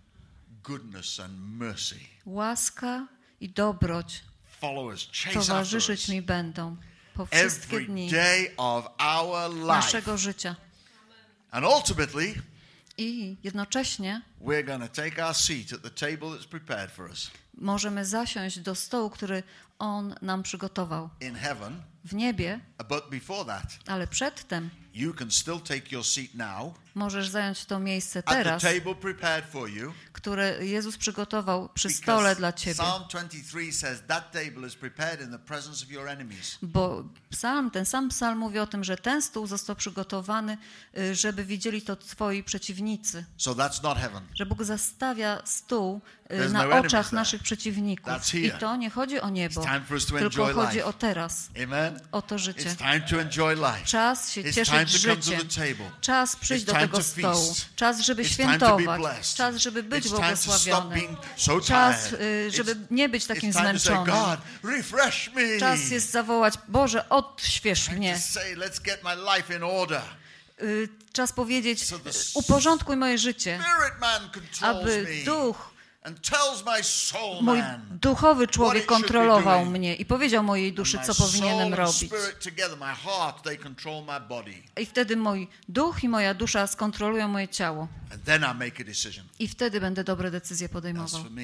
S1: goodness and mercy
S2: Łaska i dobroć
S1: follow us, chase after
S2: towarzyszyć
S1: us
S2: mi będą po wszystkie
S1: every
S2: dni
S1: day of our life.
S2: naszego życia.
S1: And ultimately,
S2: I jednocześnie
S1: we're going to take our seat at the table that's prepared for us
S2: możemy zasiąść do stołu, który On nam przygotował
S1: in heaven.
S2: w niebie,
S1: But before that,
S2: ale przedtem
S1: you can still take your seat now
S2: możesz zająć to miejsce
S1: at the
S2: teraz,
S1: table prepared for you.
S2: które Jezus przygotował przy
S1: Because
S2: stole dla Ciebie.
S1: Psalm twenty-three says that table is prepared in the presence of your enemies.
S2: Bo psalm, ten sam psalm mówi o tym, że ten stół został przygotowany, y, żeby widzieli to Twoi przeciwnicy.
S1: So that's not heaven.
S2: Że Bóg zastawia stół y,
S1: There's
S2: na
S1: no enemies
S2: oczach
S1: there.
S2: naszych przeciwników.
S1: That's
S2: I
S1: here.
S2: to nie chodzi o niebo,
S1: It's time for us to
S2: tylko
S1: enjoy
S2: chodzi
S1: life.
S2: o teraz,
S1: Amen.
S2: o to życie.
S1: It's time to enjoy life.
S2: Czas się
S1: It's time
S2: cieszyć
S1: to come to
S2: życiem.
S1: the table.
S2: Czas przyjść
S1: It's
S2: do
S1: time
S2: tego
S1: to
S2: stołu.
S1: feast.
S2: Czas, żeby
S1: It's time to be
S2: świętować.
S1: blessed.
S2: Czas, żeby być
S1: It's time to stop
S2: błogosławiony.
S1: being so
S2: Czas,
S1: tired.
S2: y, żeby
S1: It's-
S2: nie być takim
S1: It's time to say,
S2: zmęczonym.
S1: God, refresh me.
S2: Czas jest zawołać, Boże, odśwież
S1: Time
S2: mnie.
S1: to say, let's get my life in order.
S2: Y, Czas powiedzieć,
S1: So the
S2: uporządkuj moje życie,
S1: Spirit man controls
S2: aby
S1: me
S2: duch,
S1: and tells my soul
S2: mój
S1: man
S2: duchowy
S1: what
S2: człowiek
S1: it should be
S2: kontrolował
S1: doing.
S2: mnie i powiedział mojej duszy,
S1: My
S2: co
S1: soul
S2: powinienem
S1: and
S2: robić.
S1: spirit together, my heart, they control my body.
S2: I wtedy mój duch i moja dusza skontrolują moje ciało.
S1: And then I make a decision.
S2: I wtedy będę dobre decyzje
S1: As
S2: podejmował.
S1: for me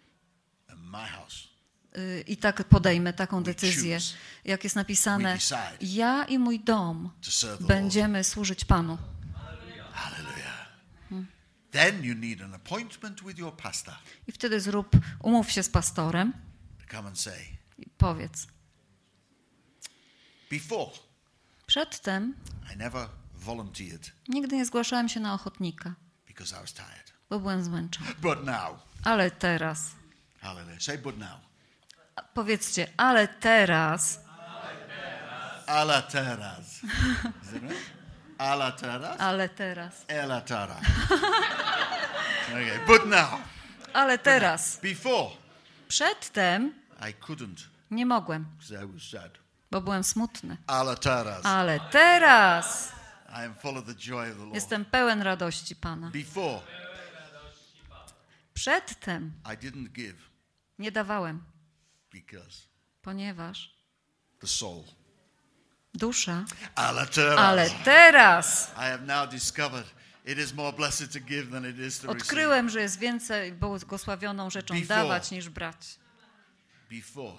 S1: and my house,
S2: Y, I tak podejmę taką
S1: We
S2: decyzję,
S1: choose.
S2: jak jest napisane,
S1: We decide.
S2: ja i mój dom
S1: to serve the Lord.
S2: będziemy służyć Panu.
S1: Hallelujah. Then you need an appointment with your pastor
S2: I wtedy zrób, umów się z pastorem
S1: to come and say,
S2: i powiedz.
S1: before,
S2: Przedtem
S1: I never volunteered
S2: nigdy nie zgłaszałem się na ochotnika,
S1: because I was tired.
S2: bo byłem zmęczony.
S1: But now,
S2: Ale teraz,
S1: hallelujah. Say, but now.
S2: a powiedzcie, ale teraz,
S1: Ala teraz. Is it right? Ala teraz?
S2: ale teraz,
S1: Ela teraz. Okay, but now.
S2: ale teraz.
S1: Before,
S2: Przedtem
S1: I couldn't
S2: nie mogłem,
S1: because I was sad.
S2: bo byłem smutny.
S1: Ala teraz.
S2: Ale teraz
S1: I am full of the joy of the Lord.
S2: jestem pełen radości Pana.
S1: Before,
S2: Przedtem
S1: I didn't give
S2: nie dawałem,
S1: because
S2: ponieważ
S1: the soul.
S2: dusza,
S1: Ala teraz.
S2: ale teraz
S1: I have now discovered it is more blessed to give than it is to receive.
S2: odkryłem, że jest więcej błogosławioną rzeczą
S1: Before.
S2: dawać niż brać.
S1: Before,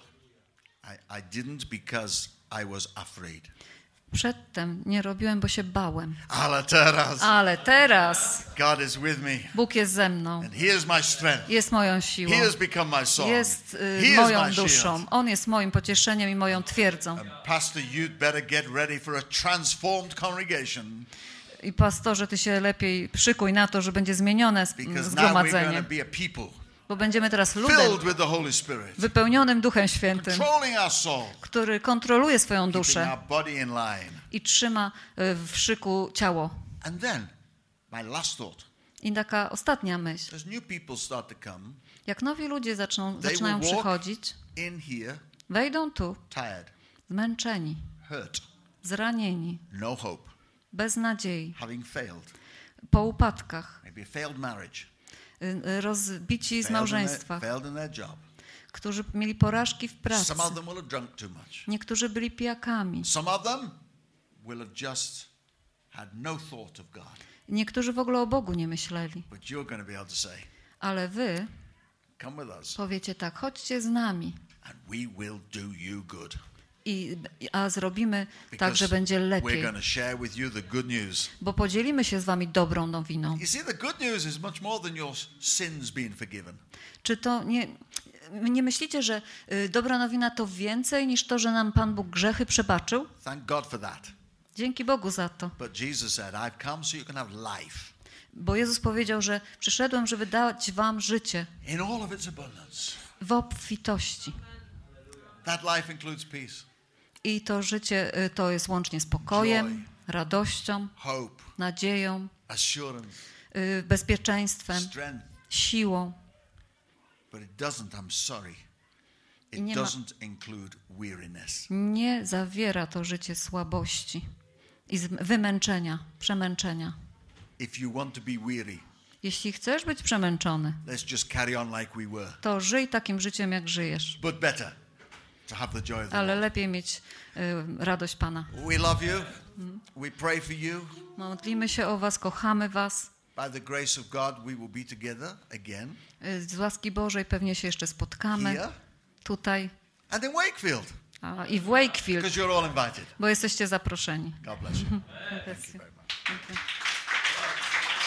S1: I, I didn't because I was afraid.
S2: Przedtem nie robiłem, bo się bałem.
S1: Ala teraz.
S2: Ale teraz
S1: God is with me.
S2: Bóg jest ze mną,
S1: And he is my strength.
S2: jest moją siłą,
S1: He has become my song.
S2: jest
S1: He
S2: y,
S1: is
S2: moją
S1: my
S2: duszą.
S1: shield.
S2: On jest moim pocieszeniem i moją twierdzą.
S1: And Pastor, you'd better get ready for a transformed congregation
S2: I pastorze, ty się lepiej szykuj na to, że będzie zmienione s-
S1: because now we're going
S2: zgromadzenie,
S1: to be a people
S2: bo będziemy teraz ludem
S1: filled with the Holy Spirit,
S2: wypełnionym Duchem Świętym,
S1: controlling our soul,
S2: który kontroluje swoją
S1: keeping
S2: duszę
S1: our body in line.
S2: i trzyma y, w szyku ciało.
S1: And then, my last thought,
S2: I taka ostatnia myśl.
S1: as new people start to come,
S2: Jak nowi ludzie zaczną,
S1: They
S2: zaczynają
S1: will walk
S2: przychodzić,
S1: in here
S2: wejdą tu
S1: tired,
S2: zmęczeni,
S1: hurt,
S2: zranieni,
S1: no hope,
S2: bez nadziei,
S1: having failed,
S2: po upadkach,
S1: maybe a failed marriage,
S2: y, y, rozbici z
S1: failed in, their,
S2: małżeństwa,
S1: failed in their job.
S2: którzy mieli porażki w pracy.
S1: Some of them will have drunk too much.
S2: Niektórzy byli pijakami.
S1: Some of them will have just had no thought of God.
S2: Niektórzy w ogóle o Bogu nie myśleli.
S1: But you're going to be able to say,
S2: Ale wy
S1: come with us
S2: powiecie tak, chodźcie z nami,
S1: and we will do you good.
S2: i, a zrobimy tak,
S1: Because
S2: że będzie
S1: we're
S2: lepiej.
S1: going to share with you the good news.
S2: Bo podzielimy się z wami dobrą nowiną.
S1: You see, the good news is much more than your sins being forgiven.
S2: Czy to nie, nie myślicie, że y, dobra nowina to więcej niż to, że nam Pan Bóg grzechy przebaczył?
S1: Thank God for that.
S2: Dzięki Bogu za to.
S1: But Jesus said, I've come so you can have life
S2: Bo Jezus powiedział, że przyszedłem, żeby dać wam życie
S1: in all of its abundance.
S2: w obfitości.
S1: That life includes peace,
S2: I to życie y, to jest łącznie z pokojem,
S1: Joy.
S2: radością,
S1: hope,
S2: nadzieją,
S1: assurance,
S2: y, bezpieczeństwem,
S1: strength.
S2: siłą.
S1: But it doesn't, I'm sorry, it
S2: I nie ma-
S1: doesn't include weariness.
S2: Nie zawiera to życie słabości i z- wymęczenia, przemęczenia.
S1: If you want to be weary,
S2: Jeśli chcesz być przemęczony,
S1: let's just carry on like we were.
S2: to żyj takim życiem, jak żyjesz.
S1: But better to have the joy of the
S2: Ale
S1: Lord.
S2: lepiej mieć y, radość Pana.
S1: We love you. We pray for you.
S2: Modlimy się o was, kochamy was.
S1: By the grace of God, we will be together again
S2: Y, Z łaski Bożej pewnie się jeszcze spotkamy
S1: here
S2: tutaj
S1: and in Wakefield,
S2: a, i w Wakefield,
S1: because you're all invited.
S2: bo jesteście zaproszeni.
S1: God bless you.
S2: God bless
S1: Thank you
S2: you.
S1: very much.
S2: Dziękuję.